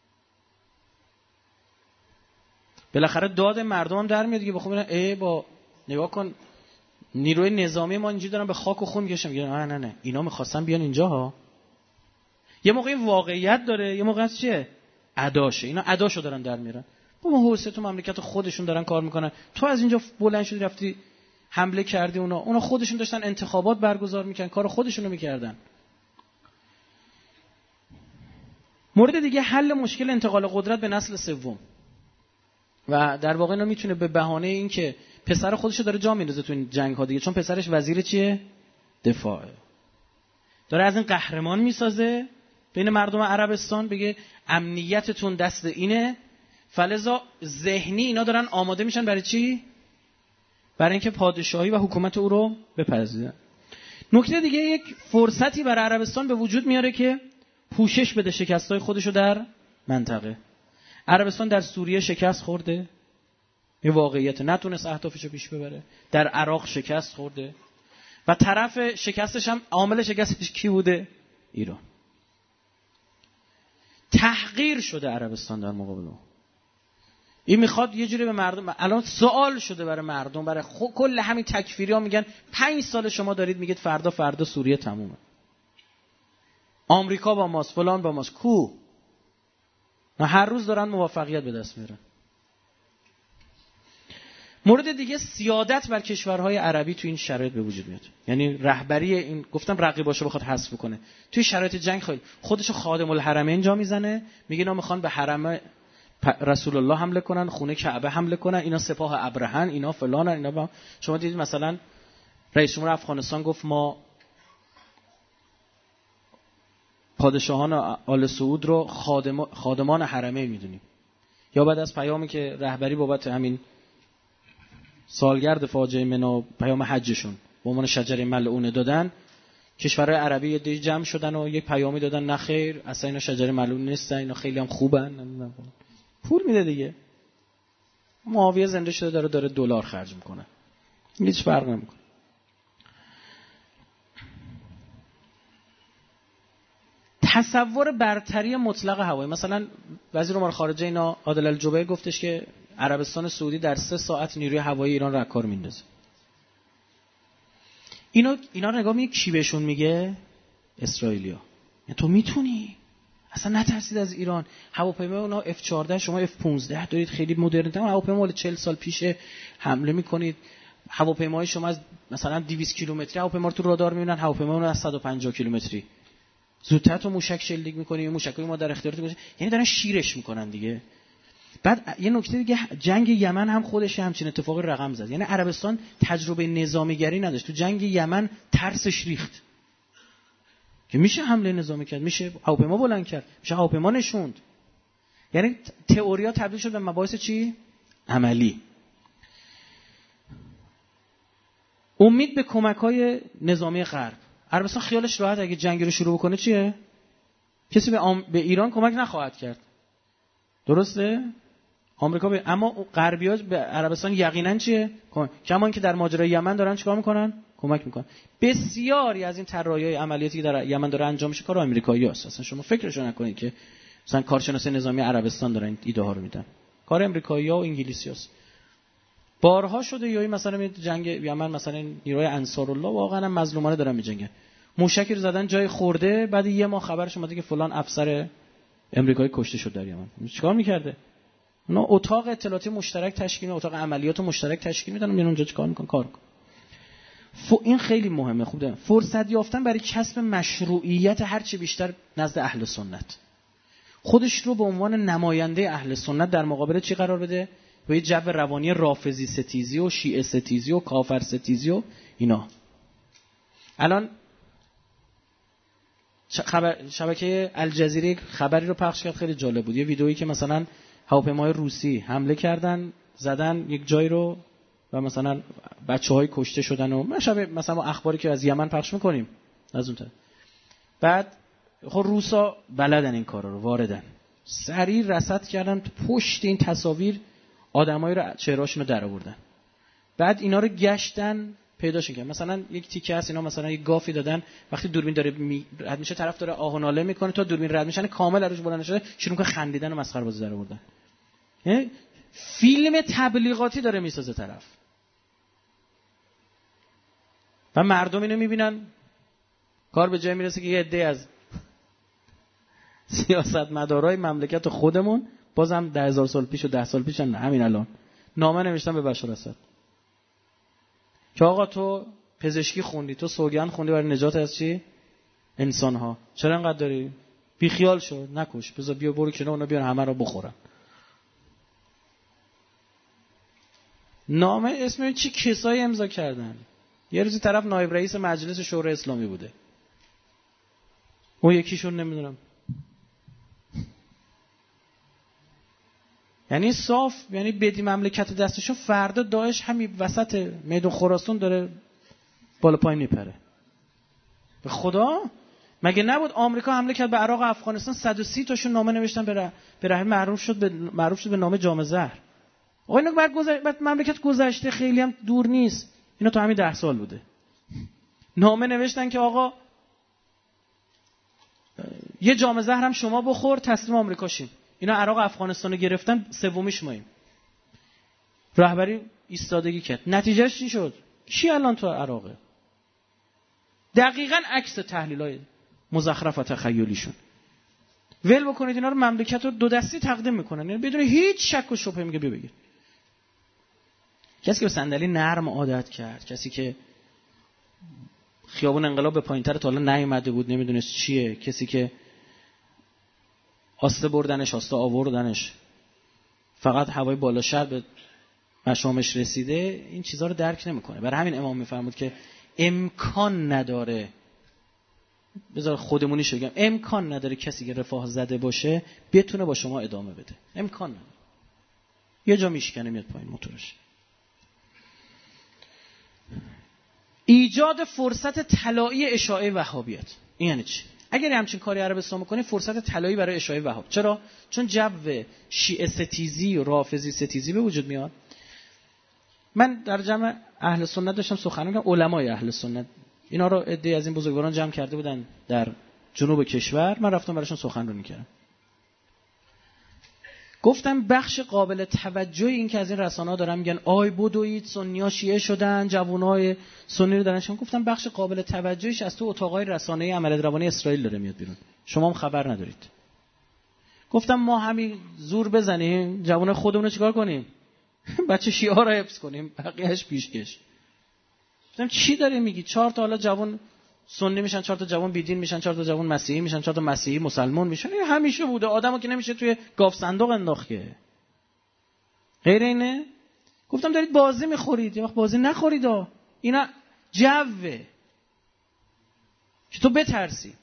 بالاخره داد مردم هم در میاد دیگه، بخوام ببینن با نگاه کن نیروی نظامی ما اینجوری دارن به خاک و خون میکشن، میگن نه اینا می‌خواستن بیان اینجا ها. یه موقعی واقعیت داره، یه موقع چیه اداشه، اینا اداشو دارن در میارن. با حوثی تو مملکت خودشون دارن کار میکنن، تو از اینجا بلند شدی رفتی حمله کردی، اونا خودشون داشتن انتخابات برگزار میکنن، کار خودشونو میکردن. مورد دیگه حل مشکل انتقال قدرت به نسل سوم، و در واقع اینا میتونه به بهانه این که پسر خودشو داره جا میندازه تو این جنگ ها دیگه، چون پسرش وزیر چیه دفاعه، داره از این قهرمان میسازه بین مردم عربستان، بگه امنیتتون دست اینه، فلذا ذهنی اینا دارن آماده میشن برای چی؟ برای اینکه پادشاهی و حکومت او رو بپذیرن. نکته دیگه، یک فرصتی برای عربستان به وجود میاره که پوشش بده شکستای خودشو در منطقه. عربستان در سوریه شکست خورده، این واقعیت، نتونست اهدافشو پیش ببره. در عراق شکست خورده و طرف شکستش هم عامل شکستش کی بوده؟ ایران. تحقیر شده عربستان در مقابل اون. این میخواد یه جوری به مردم، الان سوال شده برای مردم، برای کل همین تکفیری ها میگن 5 سال شما دارید میگید فردا سوریه تمومه، آمریکا با ماست، فلان با ماست، کو؟ و هر روز دارن موفقیت به دست میارن. مورد دیگه، سیادت بر کشورهای عربی تو این شرایط به وجود میاد. یعنی رهبری این، گفتم رقیباشو بخواد حذف کنه توی شرایط جنگ، خودشو خادم الحرمین جا میزنه، میگه اینا میخوان به حرم رسول الله حمله کنن، خونه کعبه حمله کنن، اینا سپاه ابرهن، اینا فلانن، اینا شما دیدید مثلا رئیس جمهور افغانستان گفت ما پادشاهان آل سعود رو خادمان حرمین میدونیم. یا بعد از پیامی که رهبری بابت همین سالگرد فاجعه منو پیام حجشون به عنوان شجره ملعونه دادن، کشورهای عربی یه دی جمع شدن و یک پیامی دادن نه خیر اصلا اینا شجره ملعون نیستن، اینا خیلی هم خوبن، پول میده دیگه. معاویه زنده شده داره دلار خرج میکنه، هیچ فرق نمیکنه. تصور برتری مطلق هوایی، مثلا وزیر امور خارجه اینا عادل الجبیر گفتش که عربستان سعودی در 3 ساعت نیروی هوایی ایران را کار میندازه. اینا نگاه میگه کی بهشون میگه؟ اسرائیلیا. یعنی تو میتونی اصلا نترسید از ایران. هواپیمای اونا F-14 شما F-15 دارید، خیلی مدرن ترین هواپیما مال 40 سال پیشه، حمله میکنید. هواپیمای شما از مثلا 200 کیلومتری هواپیما رو تو رادار میبینن، هواپیما اون از 150 کیلومتری زودتر تو موشک شلیک میکنی، موشکای ما در اختیارت باشه. یعنی دارن شیرش میکنن دیگه. بعد یه نکته دیگه، جنگ یمن هم خودش همچین اتفاقی رقم زد. یعنی عربستان تجربه نظامیگری نداشت، تو جنگ یمن ترسش ریخت که میشه حمله نظامی کرد، میشه هواپیما بلند کرد، میشه هواپیما نشوند. یعنی تئوریا تبدیل شد به مباحث چی؟ عملی. امید به کمک‌های نظامی غرب. عربستان خیالش راحت اگه جنگ رو شروع بکنه چیه؟ کسی به ایران کمک نخواهد کرد. درسته؟ آمریکا اما غربی‌ها به عربستان یقینا چیه؟ کما اینکه در ماجرای یمن دارن چیکار میکنن؟ کمک میکنن. بسیاری از این طراحی‌های عملیاتی که در یمن داره انجام میشه کار آمریکایی‌هاست. اصلا شما فکرشو نکنید که مثلا کارشناس نظامی عربستان دارن ایده ها رو میدن. کار آمریکایی‌ها و انگلیسی‌هاست. بارها شده یهو مثلا جنگ یمن مثلا نیروی انصارالله واقعا مظلومانه دارن میجنگن. موشکی رو زدن جای خورده، بعد یه ماه خبرش اومده که فلان افسر آمریکایی کشته شد در یمن. چیکار می‌کرده؟ اونا اتاق اطلاعاتی مشترک تشکیل میدن، اتاق عملیات مشترک تشکیل میدن، میان اونجا چیکار میکنن؟ کار میکنن. این خیلی مهمه. خوب ده. فرصت یافتن برای کسب مشروعیت هر چه بیشتر نزد اهل سنت. خودش رو به عنوان نماینده اهل سنت در مقابل چی قرار بده؟ با یه جو روانی رافضی ستیزی و شیعه ستیزی و کافر ستیزی و اینا. الان شبکه الجزیره خبری رو پخش کرد، خیلی جالب بود. یه ویدئویی که مثلا هواپیمای روسی حمله کردن، زدن یک جایی رو و مثلا بچه‌های کشته شدن و مثلا اخباری که از یمن پخش می‌کنیم از اون طرف. بعد خب روسا بلدن این کارا رو، واردن. سریع رصد کردن پشت این تصاویر آدمایی رو چهرهاشون رو در آوردن. بعد اینا رو گشتن پیداش کردن. مثلا یک تیکه هست اینا مثلا یک گافی دادن، وقتی دوربین داره رد میشه طرف داره آه و ناله میکنه تا دوربین رد میشن کامل روش بلند شده شروع کنه خندیدن و مسخره بازی در آوردن. فیلم تبلیغاتی داره میسازه طرف. و مردم اینو میبینن، کار به جای میرسه که یه عده از سیاستمدارای مملکت خودمون بازم 10,000 سال پیش و 10 سال پیش همین الان نامه نوشتن به بشار اسد که آقا تو پزشکی خوندی، تو سوگند خوندی برای نجات از چی؟ انسان‌ها. چرا انقدر داری؟ بی خیال شو، نکش، بذار بیا برو کنار اونا بیان همه رو بخورن. نامه اسم چی کسایی امضا کردن؟ یه روزی طرف نایب رئیس مجلس شورای اسلامی بوده. اون یکیشون نمیدونم. یعنی صاف، یعنی بدی مملکت دستشون، فردا داعش همین وسط میدون خراسان داره بالا پایین میپره. به خدا مگه نبود آمریکا حمله کرد به عراق و افغانستان 130 تاشون نامه نوشتن به رحم معروف شد به نام جام زهر. آقا اینا بعد مملکت گذشته خیلی هم دور نیست. اینا تو همین 10 سال بوده. نامه نوشتن که آقا یه جام زهر هم شما بخور تسلیم آمریکا شیم. اینا عراق و افغانستان رو گرفتن، سومیش ماییم. رهبری ایستادگی کرد. نتیجهش چی شد؟ کی الان تو عراقه؟ دقیقاً عکس تحلیلای مزخرف و تخیلیشون. ول بکنید اینا رو، مملکت رو دو دستی تقدیم میکنن، یعنی بدون هیچ شک و شبهه میگه بیا بگیر. کسی که به صندلی نرم عادت کرد، کسی که خیابون انقلاب به پایین‌تر تا حالا نیومده بود، نمیدونست چیه، کسی که آسته بردنش آسته آوردنش، فقط هوای بالا شهر به مشامش رسیده، این چیزها رو درک نمیکنه. برای همین امام میفرمود که امکان نداره، بذار خودمونیش بگم، امکان نداره کسی که رفاه زده باشه بتونه با شما ادامه بده. امکان نداره. یه جا میشکنه میاد پایین موتورش. ایجاد فرصت طلایی اشاعه وهابیت. این یعنی چی؟ اگر همچین کاری عربستان بکنی فرصت طلایی برای اشاعه وهاب. چرا؟ چون جو شیعه ستیزی و رافضی ستیزی به وجود میاد. من در جمع اهل سنت داشتم سخن میگم، علمای اهل سنت اینا رو عده‌ای از این بزرگواران جمع کرده بودن در جنوب کشور، من رفتم براشون سخنرانی کردم. گفتم بخش قابل توجه این که از این رسانه‌ها دارن میگن آی بدوید سنی‌ها شیعه شدن، جوانای سنی رو دارن، گفتم بخش قابل توجهش از تو اتاقای رسانه‌ای عملیات روانی اسرائیل داره میاد بیرون، شما هم خبر ندارید. گفتم ما همین زور بزنیم جوانای خودمون رو چیکار کنیم؟ بچه شیعه ها رو حفظ کنیم، بقیه‌اش پیشکش. گفتم چی داری میگی؟ 4 تا حالا جوان سنی میشن، 4 تا جوان بیدین میشن، 4 تا جوان مسیحی میشن، 4 تا مسیحی مسلمان میشن. این همیشه بوده. آدمو که نمیشه توی گاف صندوق انداخت که. غیر اینه؟ گفتم دارید بازی میخورید، یه وقت بازی نخورید. اینا جوه که تو بترسی.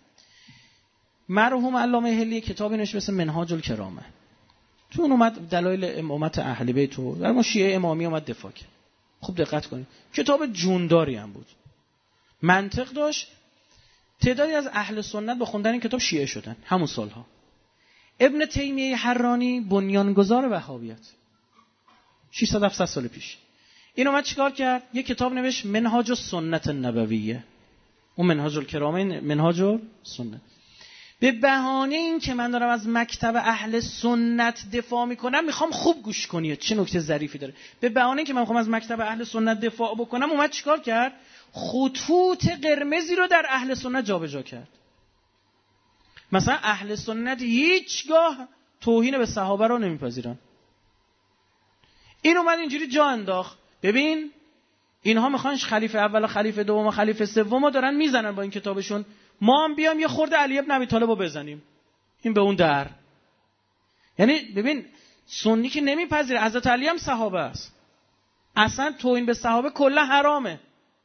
مرحوم علامه حلی کتابی نوشت به اسم منهاج الکرامه. تو اون اومد دلایل امامت اهل بیت رو در ما شیعه امامی اومد دفاع کرد. خوب دقت کنید. کتاب جونداری هم بود. منطق داشت. تعدادی از اهل سنت با خوندن این کتاب شیعه شدن همون سالها. ابن تیمیه حرانی بنیانگذار وهابیت 600-700 سال پیش این اومد چیکار کرد؟ یک کتاب نوشت منهاج السنت النبویه. اون منهاج الکرامه، منهاج السنت. به بهانه این که من دارم از مکتب اهل سنت دفاع میکنم، میخوام خوب گوش کنید چه نکته ظریفی داره. به بهانه این که من میخوام از مکتب اهل سنت دفاع بکنم، اومد چیکار کرد؟ خطوط قرمزی رو در اهل سنت جابجا کرد. مثلا اهل سنت هیچگاه توهین به صحابه رو نمیپذیرن. این اومد اینجوری جا انداخت. ببین اینها میخوان خلیفه اول و خلیفه دوم و خلیفه سوم رو دارن میزنن با این کتابشون، ما هم بیام یه خورده علی ابن ابی طالب رو بزنیم این به اون در. یعنی ببین سنی که نمیپذیره حضرت علی هم صحابه است، اصلا توهین به صحابه کلا حرامه،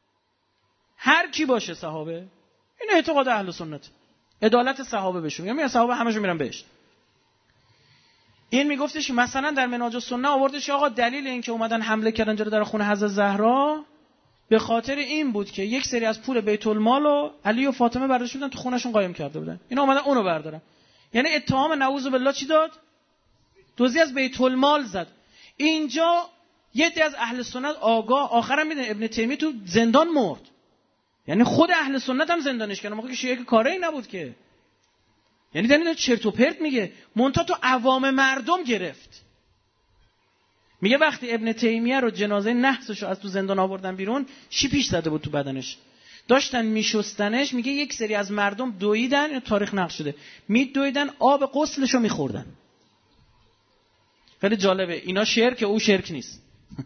هر کی باشه صحابه. این اعتقاد اهل سنت، عدالت صحابه بهشون، یعنی صحابه همشون میرن بهشت. این میگفتش مثلا در منهاج السنه آوردش آقا دلیل این که اومدن حمله کردن جلوی در خونه حضرت زهرا به خاطر این بود که یک سری از پول بیت المال رو علی و فاطمه برداشته بودن تو خونهشون قایم کرده بودن، اینا اومدن اونو بردارن. یعنی اتهام نعوذ بالله چی داد؟ دزدی از بیت المال زد. اینجا یه عده از اهل سنت آگاه، آخرام میدونی ابن تیمیه تو زندان مرد. یعنی خود اهل سنت هم زندانش کردن، موقعی که شیعه که کاری نبود که. یعنی دلیل چرت و پرت میگه، منتها تو عوام مردم گرفت. میگه وقتی ابن تیمیه رو جنازه نحسشو از تو زندان آوردن بیرون، شیپیش زده بود تو بدنش، داشتن میشستنش. میگه یک سری از مردم دویدن، این تاریخ نقل شده، میدویدن آب غسلشو میخوردن. خیلی جالبه، اینا شرک، او شرک نیست.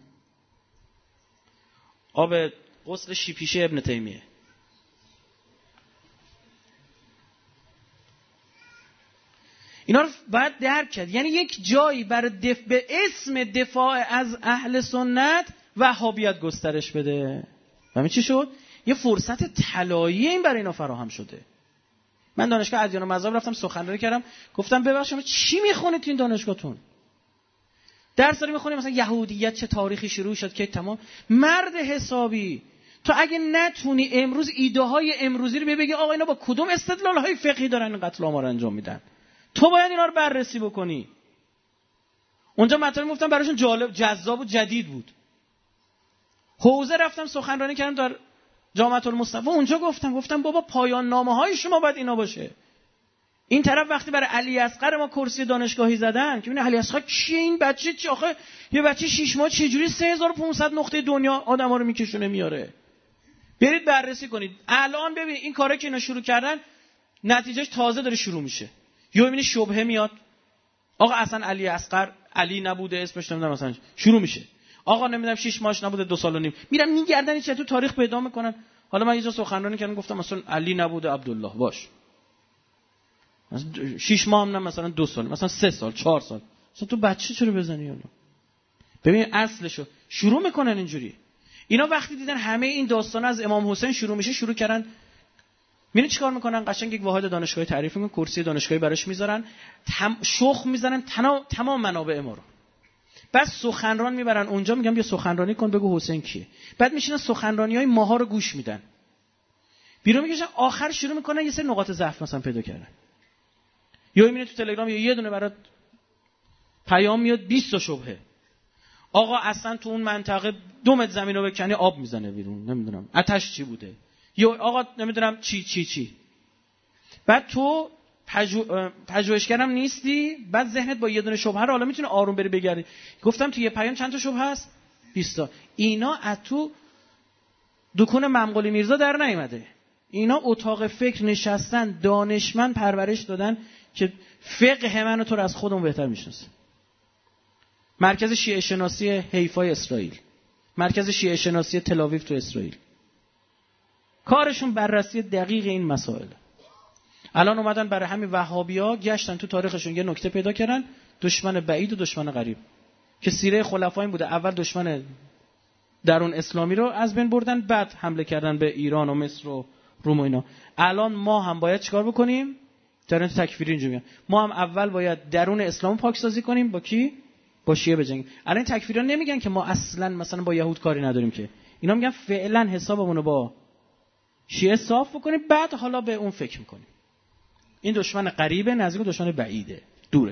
آب غسل شیپیشه ابن تیمیه. اینا رو باید درک کرد. یعنی یک جایی برای به اسم دفاع از اهل سنت وهابیت گسترش بده. همین چی شد؟ یه فرصت طلایی این برای اینا فراهم شده. من دانشگاه ادیان و مذاهب رفتم سخنرانی کردم، گفتم ببخشید چی میخونید تو این دانشگاهتون؟ درس داری میخونید مثلا یهودیت چه تاریخی شروع شد که تمام. مرد حسابی تو اگه نتونی امروز ایده های امروزی رو بگی آقا اینا با کدوم استدلال های فقهی دارن این قتل عام رو انجام میدن، تو باید اینا رو بررسی بکنی. اونجا مطالب گفتم براشون جالب، جذاب و جدید بود. حوزه رفتم سخنرانی کردم در جامعه المصطفی، اونجا گفتم بابا پایان نامه های شما باید اینا باشه. این طرف وقتی برای علی اصغر ما کرسی دانشگاهی زدن که ببین علی اصغر کیه، این بچه چی، آخه یه بچه 6 ماه چجوری 3500 نقطه دنیا آدما رو میکشونه میاره. برید بررسی کنید. الان ببین این کارا که اینا شروع کردن نتیجهش تازه داره شروع میشه. یا ببینید شبهه میاد، آقا اصلا علی اصغر علی نبوده، اسمش نمیدونم مثلا، شروع میشه آقا نمیدونم 6 ماهش نبوده 2 سال و نیم، میرن میگردن این چه تو تاریخ پیدا میکنن. حالا من یه جا سخنرانی کردم گفتم مثلا علی نبوده عبدالله باش، مثلا 6 ماه هم نه، مثلا 2 سال، مثلا 3 سال 4 سال، مثلا تو بچه چرا بزنی؟ حالا ببین اصلشو شروع میکنن اینجوری. اینا وقتی دیدن همه این داستان از امام حسین شروع میشه، شروع کردن میره چیکار میکنن؟ قشنگ یک واحد دانشگاهی تعریف میکنن، کرسی دانشگاهی براش میذارن، شخ میزنن تمام منابع ما رو. بعد سخنران میبرن اونجا، میگم بیا سخنرانی کن بگو حسین کیه. بعد میشینن سخنرانیای ماها رو گوش میدن، بیرون میکشن، آخر شروع میکنن یه سری نقاط ضعف مثلا پیدا کردن. یا میبینی تو تلگرام یه دونه برات پیام میاد 20 تا شبهه. آقا اصلا تو اون منطقه 2 متر زمینو بکنی آب میزنه بیرون، نمیدونم آتش چی بوده، یا آقا نمیدونم چی. بعد تو پژوهشگرم نیستی، بعد ذهنت با یه دونه شبهه رو حالا میتونه آروم بری بگردی. گفتم تو یه پیام چند تا شبهه هست؟ 20 تا. اینا از تو دکون ممقلی میرزا در نیامده. اینا اتاق فکر نشستن، دانشمند پرورش دادن که فقه منو تو رو از خودمون بهتر میشناسه. مرکز شیعه شناسی حیفای اسرائیل، مرکز شیعه شناسی تل‌آویو تو اسرائیل، کارشون بررسی دقیق این مسائل. الان اومدن برای همین وهابی‌ها گشتن تو تاریخشون یه نکته پیدا کردن، دشمن بعید و دشمن قریب، که سیره خلفای بوده. اول دشمن درون اسلامی رو از بین بردن، بعد حمله کردن به ایران و مصر و روم و اینا. الان ما هم باید چیکار بکنیم؟ درون تکفیری اینجوری میگن، ما هم اول باید درون اسلام پاکسازی کنیم. با کی؟ با شیعه بجنگیم. الان تکفیریان نمیگن که ما اصلا مثلا با یهود کاری نداریم، که اینا میگن فعلا حسابمون رو با شیعه صاف بکنیم، بعد حالا به اون فکر میکنیم. این دشمن قریبه، نزدیک، دشمن بعیده، دوره.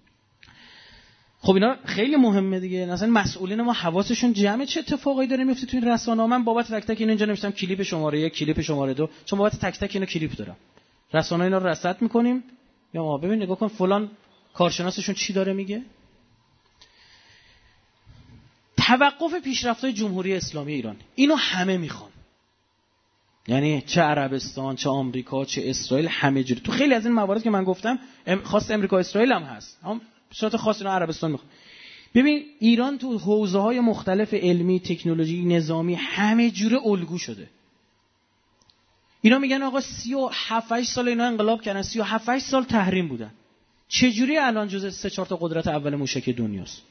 خب اینا خیلی مهمه دیگه. مثلا مسئولین ما حواسشون جمعه چه اتفاقایی داره میفته تو این رسانه‌ها. من بابت تک تک اینجا نوشتم کلیپ شماره 1، کلیپ شماره 2، چون بابت تک تک اینا کلیپ دارم. رسانه‌ها اینا رو رصد میکنیم، یا ما ببین نگاه کن فلان کارشناسشون چی داره میگه. توقف پیشرفت‌های جمهوری اسلامی ایران، اینو همه میخوان. یعنی چه عربستان، چه آمریکا، چه اسرائیل، همه جوری. تو خیلی از این موارد که من گفتم خاص امریکا اسرائیل هم هست، هم شرط خاص اینا عربستان میخوان. ببین ایران تو حوزه‌های مختلف علمی، تکنولوژی، نظامی، همه جوره الگو شده. اینا میگن آقا 37 سال اینا انقلاب کردن، 37 سال تحریم بودن، چجوری الان جزء 3-4 تا قدرت اول موشک دنیاست؟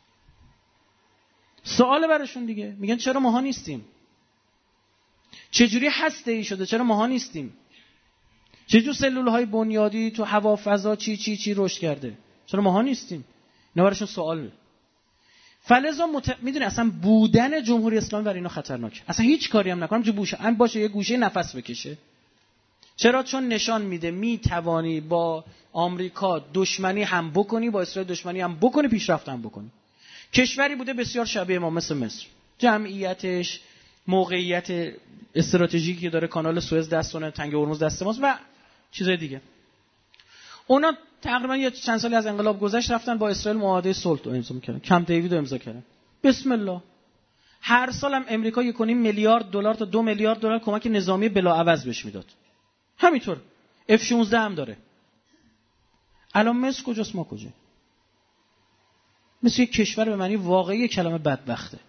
سوال براشون دیگه. میگن چرا ماها نیستیم؟ چجوری هسته‌ای شده چرا ماها نیستیم؟ چجور سلول‌های بنیادی تو هوا فضا چی رشد کرده چرا ماها نیستیم؟ اینا براشون سوال. فلزا میدونی اصلا بودن جمهوری اسلامی برای اینا خطرناکه. اصلا هیچ کاری هم نکنم جو باشه یه گوشه نفس بکشه. چرا؟ چون نشان میده میتوانی با آمریکا دشمنی هم بکنی، با اسرائیل دشمنی هم بکنی، پیشرفت هم بکنی. کشوری بوده بسیار شبیه ما مثل مصر، جمعیتش، موقعیت استراتژیکی که داره، کانال سوئز دستونه، تنگه هرمز دست ماست و چیزای دیگه. اونا تقریبا یه چند سالی از انقلاب گذشت رفتن با اسرائیل معاهده صلح رو امضا کردن، کمپ دیوید رو امضا کردن. بسم الله. هر سال هم امریکا 1.5 میلیارد دلار تا 2 میلیارد دلار کمک نظامی بلاعوض بهش میداد. همینطور F-16 هم داره. الان مصر کجاست، ما کجا؟ مثل یک کشور به معنی واقعی کلمه بدبخته.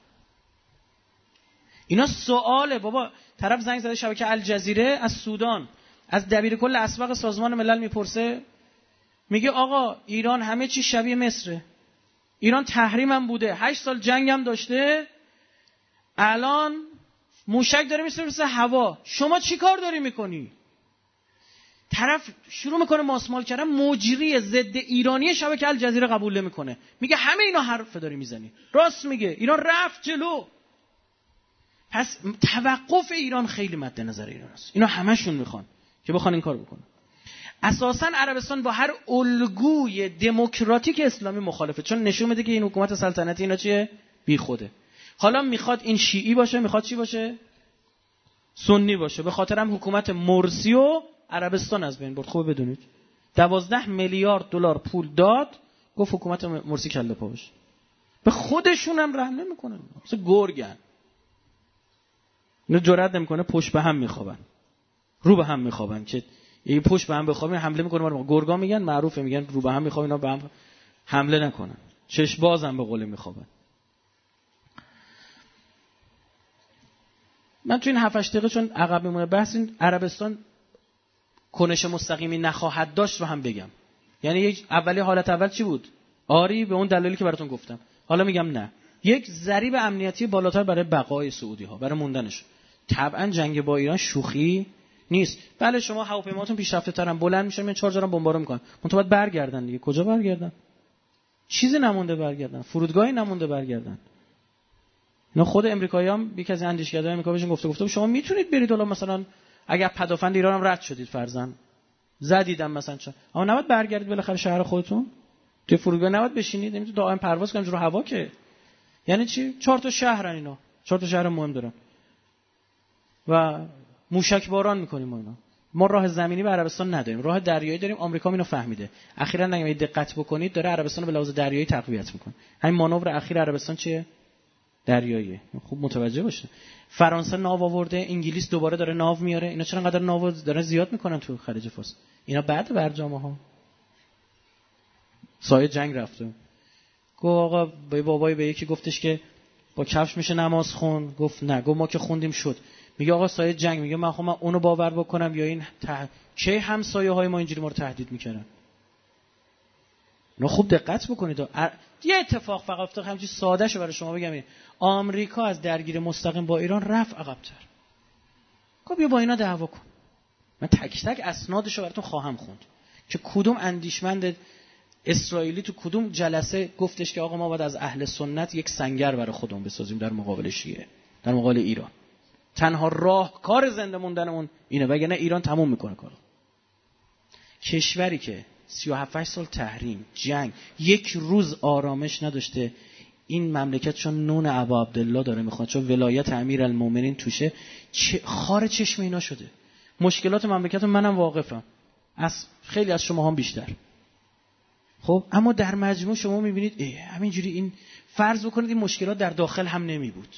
اینا سواله. بابا طرف زنگ زده شبکه الجزیره از سودان، از دبیرکل اسبق سازمان ملل میپرسه، میگه آقا ایران همه چی شبیه مصره، ایران تحریم هم بوده، 8 سال جنگ هم داشته، الان موشک داره میفرسته هوا، شما چی کار داری میکنی؟ طرف شروع میکنه ماسمال کردن، مجری ضد ایرانی شبکه الجزیره قبول نمیکنه، میگه همه اینا حرف داری میزنی. راست میگه، ایران رفت جلو. پس توقف ایران خیلی مد نظر ایران است. اینا همشون میخوان که بخوان این کار بکنن. اساساً عربستان با هر الگوی دموکراتیک اسلامی مخالفه، چون نشون میده که این حکومت سلطنتی اینا چیه؟ بی خوده. حالا میخواد این شیعی باشه، میخواد چی باشه؟ سنی باشه. به خاطر هم حکومت مرسی و عربستان از بین برد. خوب بدونید 12 میلیارد دلار پول داد، گفت حکومت مرسی کله پا بشه. به خودشون هم رحم نمیکنن، مثل گرگن. اینا جرئت نمیکنه، پشت به هم میخوابن، رو به هم میخوابن. که این پشت به هم بخوابن حمله میکنه. ما گرگا میگن، معروفه، میگن رو به هم میخوابن، اینا به هم حمله نکنن، چشم باز هم به قول میخوابن. من تو این 7-8 دقیقه چون عقب میمونه بحث، این عربستان کنش مستقیمی نخواهد داشت رو هم بگم. یعنی یک اولی حالت اول چی بود؟ آری، به اون دلایلی که براتون گفتم. حالا میگم نه. یک ضریب امنیتی بالاتر برای بقای سعودی ها، برای موندنش. طبعا جنگ با ایران شوخی نیست. بله شما هواپیماتون پیشرفته ترن، بلند میشن، من چارج دارن بمبارون میکنن، منتها باید برگردن دیگه. کجا برگردن؟ چیزی نمونده برگردن، فرودگاهی نمونده برگردن. نه خود امریکایی‌ها یکی از اندیشکدهای امریکا بهشون گفته شما میتونید برید حالا مثلا اگر پدافند ایران هم رد شدید فرضاً زدیدم مثلا چه، اما نباید برگردید بالاخره شهر خودتون، توی فرودگاه نباید بشینید، نمیتونید دائم پرواز کنید رو هوا که. یعنی چی؟ 4 تا شهرن اینا، 4 تا شهر مهم دارن و موشک باران میکنیم ما اینا. ما راه زمینی به عربستان نداریم، راه دریایی داریم. آمریکا اینو فهمیده. اخیراً نگم دقت بکنید داره عربستان به لحاظ دریایی تقویت میکنه. همین مانور اخیر عربستان چیه؟ دریاییه. خوب متوجه باشه. فرانسه ناو آورده، انگلیس دوباره داره ناو میاره. اینا چرا انقدر ناو دارن زیاد میکنن تو خلیج فارس؟ اینا بعد برجامه‌ها سایه جنگ رفته. گفت آقا به بابای به یکی گفتش که با کفش میشه نماز خون، گفت نه. گفت ما که خوندیم شد. میگه آقا سایه جنگ، میگه من اونو باور بکنم یا این چه همسایه های ما اینجوری ما رو تهدید میکردن. نه خوب دقت بکنید. یه اتفاق فقط افتاد، همین ساده شو برای شما بگم. آمریکا از درگیری مستقیم با ایران رفت عقب‌تر. خب بیا با اینا دعوا کن. من تک تک اسنادشو براتون خواهم خوند که کدوم اندیشمند اسرائیلی تو کدوم جلسه گفتش که آقا ما باید از اهل سنت یک سنگر برای خودمون بسازیم در مقابل شیعه، در مقابل ایران. تنها راه کار زنده موندنمون اینه، وگرنه ایران تموم میکنه کارو. کشوری که 37 سال تحریم، جنگ، یک روز آرامش نداشته، این مملکت چون نون ابا عبدالله داره میخواد، چون ولایت امیرالمومنین توشه، خار چشم اینا شده. مشکلات مملکت منم واقفم، از خیلی از شما هم بیشتر. خب اما در مجموع شما میبینید همینجوری این فرض بکنید این مشکلات در داخل هم نمی بود،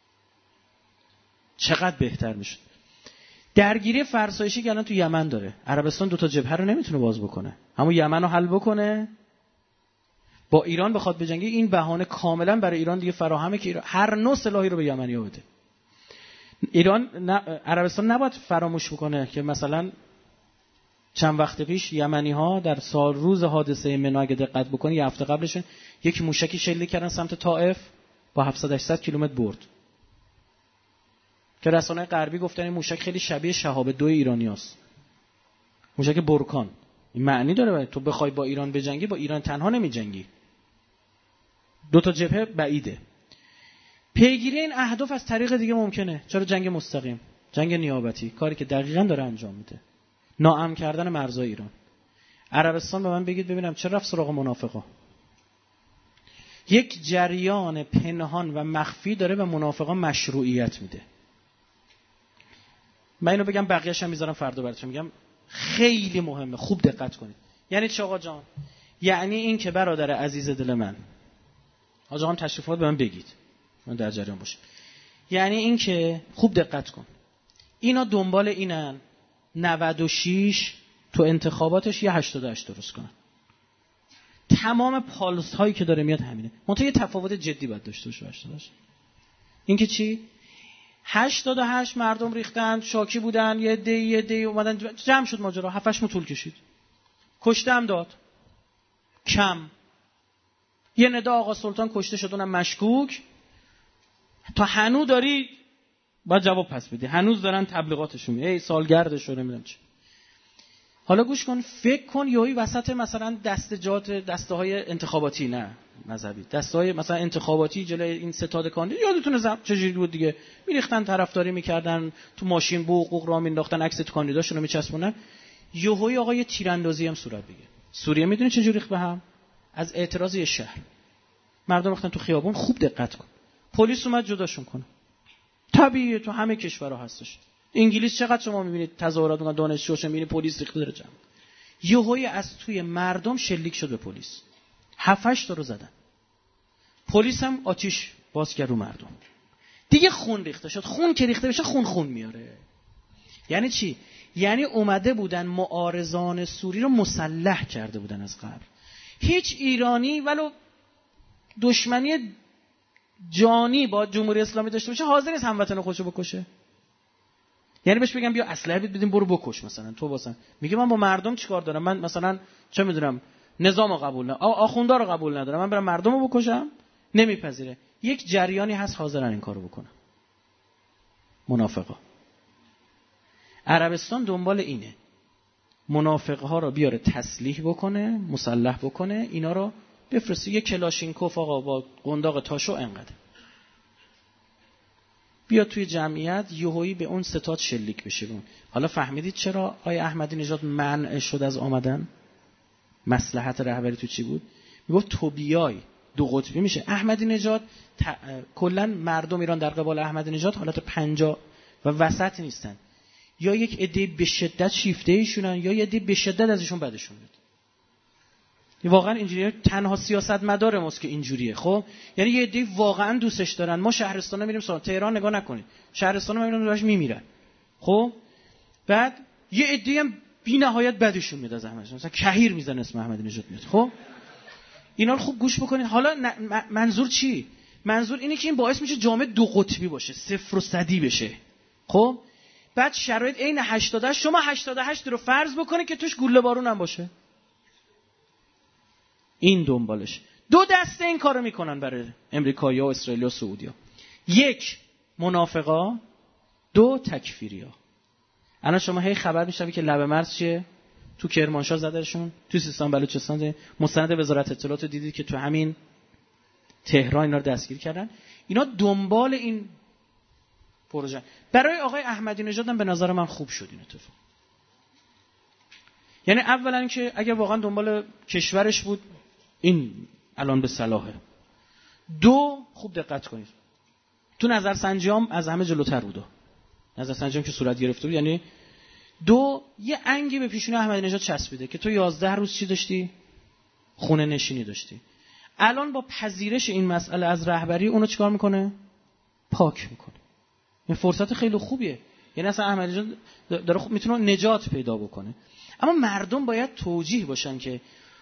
چقدر بهتر میشد. درگیری فرسایشی که الان تو یمن داره، عربستان 2 تا جبهه رو نمیتونه باز بکنه، اما یمن رو حل بکنه، با ایران بخواد بجنگه، این بهانه کاملا برای ایران دیگه فراهمه که ایران هر نوع سلاحی رو به یمنی‌ها بده. عربستان نباید فراموش بکنه که مثلا چند وقت پیش یمنی‌ها در روز حادثه منو اگه دقت بکنی یه هفته قبلشون یک موشکی شلیک کردن سمت طائف با 700-800 کیلومتر برد که رسانه‌های غربی گفتن این موشک خیلی شبیه شهاب 2 ایرانیاست، موشک برکان. این معنی داره تو بخوای با ایران بجنگی، با ایران تنها نمی‌جنگی، 2 تا جبهه بعیده. پیگیری این اهداف از طریق دیگه ممکنه. چرا جنگ مستقیم، جنگ نیابتی، کاری که دقیقاً داره انجام میده. ناامن کردن مرزهای ایران. عربستان به من بگید ببینم چه رفت سراغ منافقا؟ یک جریان پنهان و مخفی داره به منافقا مشروعیت میده. من اینو بگم بقیه‌اش هم میذارم فردا براتون میگم، خیلی مهمه، خوب دقت کنید. یعنی چه آقا جان؟ یعنی این که برادر عزیز دل من، آقا جان تشریفات به من بگید من در جریان باشم. یعنی این که خوب دقت کن، اینا دنبال اینن 96 تو انتخاباتش یه 88 درست کنن. تمام پالس هایی که داره میاد همینه. منتها یه تفاوت جدی باید داشته باشه 88. این که چی؟ 88 مردم ریختن، شاکی بودن، یه عده اومدن، جمع شد ماجرا، 7-8 طول کشید. کشته هم داد. کم. یه ندا آقا سلطان کشته شد، اونم مشکوک. تا هنوز داری باید جواب پس بدی. هنوز دارن تبلیغاتشون میگه ای سالگردش رو نمیدونم چی. حالا گوش کن، فکر کن یهویی وسط مثلا دسته‌های انتخاباتی، نه مذهبی، دسته‌های مثلا انتخاباتی جلوی این ستاد کاندید، یادتونه چجوری بود دیگه، میریختن طرفداری میکردن، تو ماشین بوق راه مینداختن، عکس تو کاندیداشون رو میچسبونن. یهویی آقا یه تیراندازی هم صورت بگیره. سوریه میدونی چجوری ریخت به هم؟ از اعتراض یه شهر. مردم رفتن تو خیابون، خوب دقت کن. پلیس اومد جداشون کنه. طبیعیه، تو همه کشورها هستش. انگلیس چقدر شما میبینید تظاهرات میکنن، دانشجوها میبینید پلیس ریخته داره جمع. یهویی از توی مردم شلیک شد به پلیس. 7-8 تا رو زدن. پلیس هم آتیش باز کرد رو مردم. دیگه خون ریخته شد. خون که ریخته بشه خون میاره. یعنی چی؟ یعنی اومده بودن معارضان سوری رو مسلح کرده بودن از قبل. هیچ ایرانی ولو دشمنی جانی با جمهوری اسلامی داشته باشه حاضر نیست هموطن خودشو بکشه. یعنی بهش بگم بیا اسلحه بدیم برو بکش، مثلا تو واسه میگه من با مردم چیکار دارم، من مثلا چه میدونم نظامو قبول ندارم، آخوندا رو قبول ندارم، من برم مردمو بکشم، نمیپذیره. یک جریانی هست حاضرن این کارو بکنن، منافقا. عربستان دنبال اینه منافقها رو بیاره تسلیح بکنه، مسلح بکنه، اینا رو بفرسته یه کلاشینکوف آقا با قنداق تاشو انقدر بیا توی جمعیت، یهویی به اون ستاد شلیک بشه. حالا فهمیدید چرا آقای احمدی نژاد منع شد از آمدن؟ مصلحت رهبری تو چی بود؟ میگفت تو بیای دو قطبی میشه. احمدی نژاد کلا مردم ایران در قبال احمدی نژاد حالت 50 و وسط نیستن، یا یک عده به شدت شیفته ایشونن یا یه عده به شدت ازشون بدشون میاد. واقعا اینجوریه، تنها سیاستمدار ماست که اینجوریه. خب یعنی یه عده واقعا دوستش دارن. ما شهرستانا میریم سراغ تهران، نگاه نکنید، شهرستانا میرن راهش میمیرن. خب بعد یه عده هم بی‌نهایت بدشون میاد از احمدی، مثلا کهیر میزنه اسم احمدی نژاد میاد. خب اینا رو خوب گوش بکنید. حالا منظور چی؟ منظور اینه که این باعث میشه جامعه دو قطبی باشه، 0 و 100 بشه. خب بعد شرایط عین 88، شما 88 رو فرض بکنید که توش گوله بارون هم باشه. این دنبالش دو دسته این کارو میکنن برای امریکایی‌ها و اسرائیلیا و سعودی‌ها. یک منافقا، دو تکفیریا. الان شما هی خبر میشنوید که لب مرز چیه؟ تو کرمانشاه زدرشون، تو سیستان بلوچستان. مستند وزارت اطلاعات دیدید که تو همین تهران اینا رو دستگیر کردن. اینا دنبال این پروژه. برای آقای احمدی نژاد هم به نظر من خوب شد این اتفاق. یعنی اولا که اگر واقعا دنبال کشورش بود این الان به صلاحه. دو، خوب دقت کنید، تو نظرسنجیام از همه جلوتر بود. نظرسنجیام که صورت گرفته بود، یعنی دو، یه انگی به پیشون احمدی نژاد چسبیده که تو 11 روز چی داشتی؟ خونه نشینی داشتی. الان با پذیرش این مسئله از رهبری اونو چیکار میکنه؟ پاک میکنه. این فرصت خیلی خوبیه. یعنی اصلا احمدی نژاد داره خوب میتونه نجات پیدا بکنه. اما مردم باید توجیه باشن که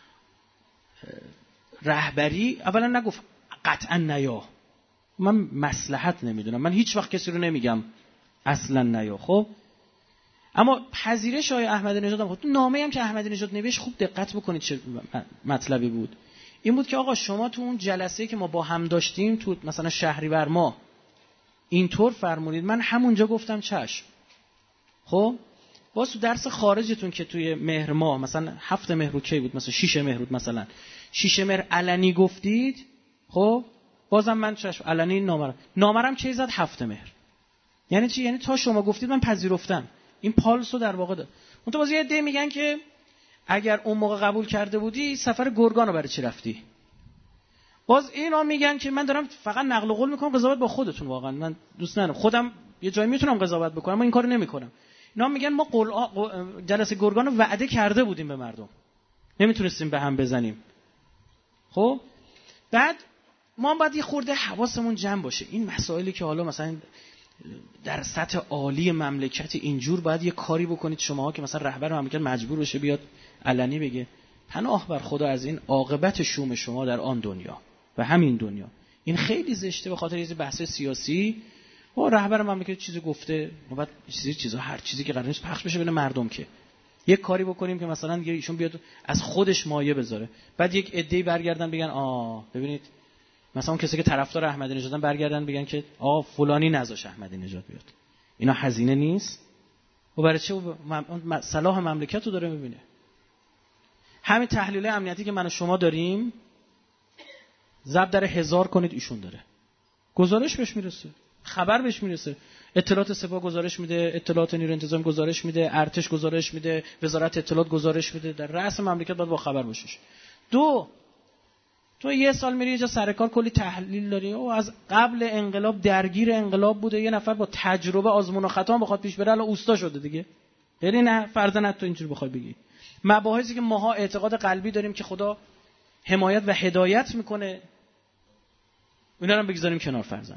رهبری اولا نگفت قطعا نیا، من مصلحت نمیدونم، من هیچ وقت کسی رو نمیگم اصلا نیا. خب اما پذیرش های احمدی نژاد هم نامه هم که احمدی نژاد نوشت خوب دقت بکنید چه مطلبی بود. این بود که آقا شما تو اون جلسه‌ای که ما با هم داشتیم تو مثلا شهریور ماه اینطور فرمودید، من همونجا گفتم چشم. خب باز تو درس خارجتون که توی مهر ماه مثلا 7 مهر کی بود، مثلا 6 مهر بود، مثلا 6 مهر علنی گفتید، خب بازم من چشم علنی نامرم کی زد 7 مهر. یعنی چی؟ یعنی تا شما گفتید من پذیرفتم. این پالسو در واقع اون تو باز یه عده میگن که اگر اون موقع قبول کرده بودی سفر گرگان رو برای چی رفتی؟ باز اینا میگن که من دارم فقط نقل قول میکنم، قضاوت با خودتون. واقعا من دوست ندارم، خودم یه جایی میتونم قضاوت بکنم اما این کارو نمیکنم. اینا میگن ما جلسه گرگان رو وعده کرده بودیم به مردم، نمیتونستیم به هم بزنیم. خب بعد ما هم باید یه خورده حواسمون جمع باشه. این مسائلی که حالا مثلا در سطح عالی مملکت اینجور باید یه کاری بکنید شماها که مثلا رهبر مملکت مجبور بشه بیاد علنی بگه پناه بر خدا از این عاقبت شوم شما در آن دنیا و همین دنیا. این خیلی زشته به خاطر یه بحث سیاسی. و رهبر مملکت چیزی گفته، ما بعد هر چیزی که قرار نیست پخش بشه بین مردم که یک کاری بکنیم که مثلا ایشون بیاد از خودش مایه بذاره، بعد یک عده‌ای برگردن بگن ببینید مثلا کسی که طرفدار احمدی نژادن برگردن بگن که فلانی نذاش احمدی نژاد بیاد. اینا هزینه نیست؟ و برای چه صلاح مملکت رو داره میبینه. همین تحلیل امنیتی که من و شما داریم ضرب در 1000 کنید ایشون داره، گزارش بهش میرسه، خبر بهش میرسه، اطلاعات سپاه گزارش میده، اطلاعات نیروی انتظامی گزارش میده، ارتش گزارش میده، وزارت اطلاعات گزارش میده. در رأس مملکت باید با خبر باشیش. تو یه سال میری یه جا سر کار کلی تحلیل داری و از قبل انقلاب درگیر انقلاب بوده، یه نفر با تجربه آزمون و خطا هم بخواد پیش بره الان اوستا شده دیگه. یعنی نه فرضاً تو اینجوری بخوای بگی مباحثی که ماها اعتقاد قلبی داریم که خدا حمایت و هدایت میکنه اینا رو بگذاریم کنار. فرضاً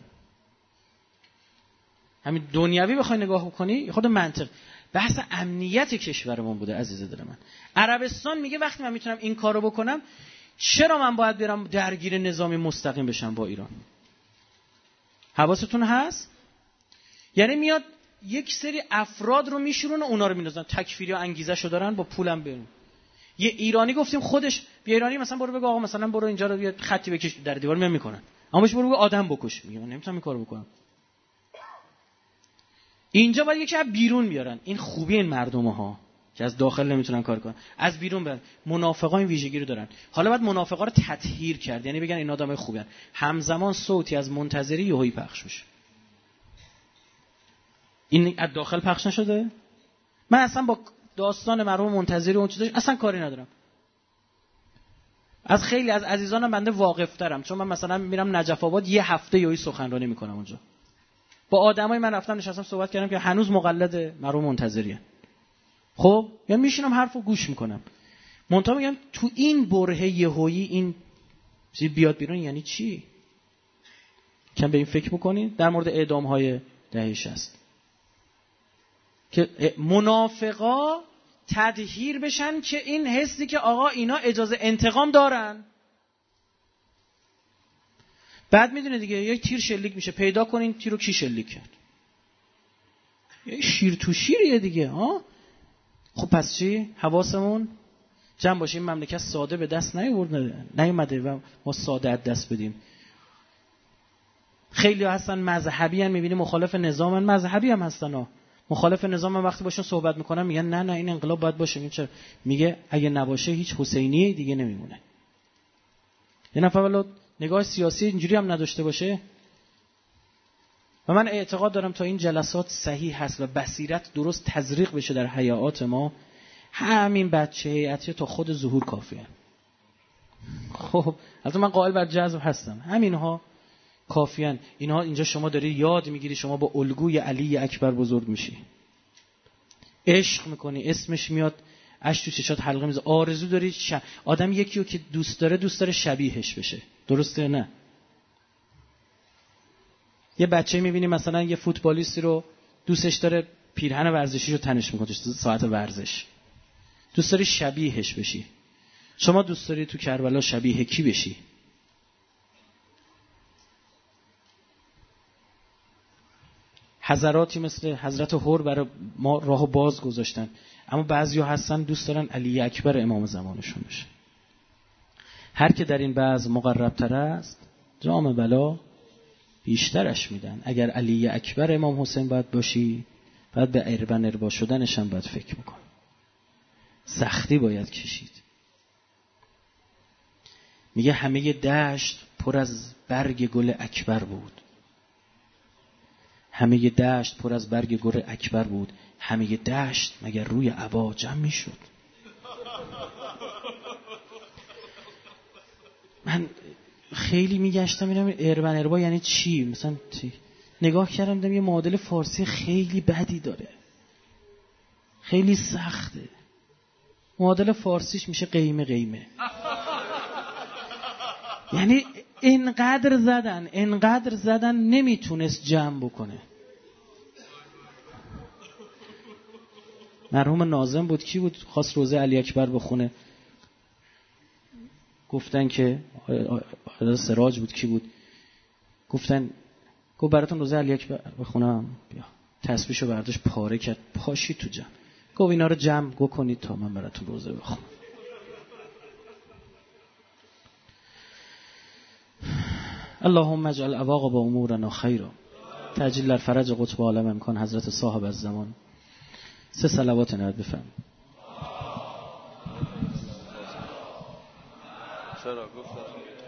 همین دنیوی بخوای نگاه بکنی خود منطق بحث امنیت کشورمون بوده. عزیز دل من، عربستان میگه وقتی من میتونم این کارو بکنم چرا من باید برم درگیر نظامی مستقیم بشم با ایران؟ حواستون هست؟ یعنی میاد یک سری افراد رو میشورونه اونا رو میندازن، تکفیری و انگیزه‌شو دارن با پولم برون. یه ایرانی گفتیم خودش بیا ایرانی مثلا برو بگو آقا مثلا برو اینجا رو یه خطی بکش در دیوار میکنن، اما بهش برو بگو آدم بکش، میگه من نمیتونم این کارو بکنم. اینجا باید یکی از بیرون بیارن. این خوبی این مردم‌ها که از داخل نمیتونن کار کنن، از بیرون بیارن. منافقا این ویژگی رو دارن. حالا باید منافقا رو تطهیر کرد، یعنی بگن این آدمای خوبن. همزمان صوتی از منتظری یهویی پخش میشه. این از داخل پخش نشده؟ من اصلا با داستان مرحوم منتظری اون چیزاش اصلا کاری ندارم. از خیلی از عزیزانم بنده واقف ترم، چون من مثلا میرم نجف آباد یه هفته یهویی سخنرانی میکنم اونجا. با آدمای من رفتم نشستم صحبت کردم که هنوز مقلد مرحوم منتظریه. خب یا میشینم حرفو گوش میکنم. منتها میگم تو این برهه یهویی این چیز بیاد بیرون یعنی چی؟ کم به این فکر بکنید. در مورد اعدام‌های دهه 60 که منافقا تدهیر بشن که این حسی که آقا اینا اجازه انتقام دارن. بعد میدونه دیگه یک تیر شلیک میشه، پیدا کنین تیرو کی شلیک کرد. یه شیر تو شیریه دیگه خب پس چی؟ حواسمون جمع باشه. این مملکت ساده به دست نیومده و ما ساده از دست بدیم. خیلی هستن مذهبی هستن، میبینی مخالف نظامن، مذهبی هم هستن مخالف نظام. من وقتی باشون صحبت میکنم میگن نه این انقلاب باید باشه. میگه اگه نباشه هیچ حسینی دیگه نمیمونه. یه نفر ولی نگاه سیاسی اینجوری هم نداشته باشه. و من اعتقاد دارم تا این جلسات صحیح هست و بصیرت درست تزریق بشه در حیات ما، همین بچه هیئتی تا خود ظهور کافیه. خب البته من قائل بر جذب هستم، همینها کافیان. اینها اینجا شما داری یاد میگیری، شما با الگوی علی اکبر بزرگ میشی، عشق میکنی، اسمش میاد، اشک تو چشات حلقه میزه، آرزو داری آدم یکی رو که دوست داره شبیهش بشه. درسته نه؟ یه بچه میبینی مثلا یه فوتبالیستی رو دوستش داره، پیرهن ورزشیشو تنش میکنه ساعت ورزش، دوست داری شبیهش بشی. شما دوست داری تو کربلا شبیه کی بشی؟ حضراتی مثل حضرت هور برای ما راهو باز گذاشتن، اما بعضیا هستن دوست دارن علی اکبر امام زمانشون بشه. هر که در این بعض مقربتر است جام بلا بیشترش میدن. اگر علی اکبر امام حسین باید باشی، باید به اربن اربا شدنش هم باید فکر میکن. سختی باید کشید. میگه همه دشت پر از برگ گل اکبر بود، همه دشت پر از برگ گل اکبر بود. همه دشت مگر روی عبا جمع می شد. من خیلی میگشتم اینم اربن اربا یعنی چی، مثلا نگاه کردم دیدم یه معادل فارسی خیلی بدی داره، خیلی سخته. معادل فارسیش میشه قیمه قیمه. یعنی انقدر زدن نمیتونست جمع بکنه. مرحوم ناظم بود، کی بود خواست روزه علی اکبر بخونه، گفتن که سراج بود، کی بود، گفتن گفت براتون روزه علی اکبر بخونم، بیا تسبیحشو برداشت پاره کرد پاشی تو جمع، گفت اینا رو جمع کنید تا من براتون روزه بخونم. اللهم اجعل عواقب امورنا خیرا تعجیل در فرج قطب عالم امکان حضرت صاحب الزمان. 3 صلوات نهایت بفرمایید. چرا گفتم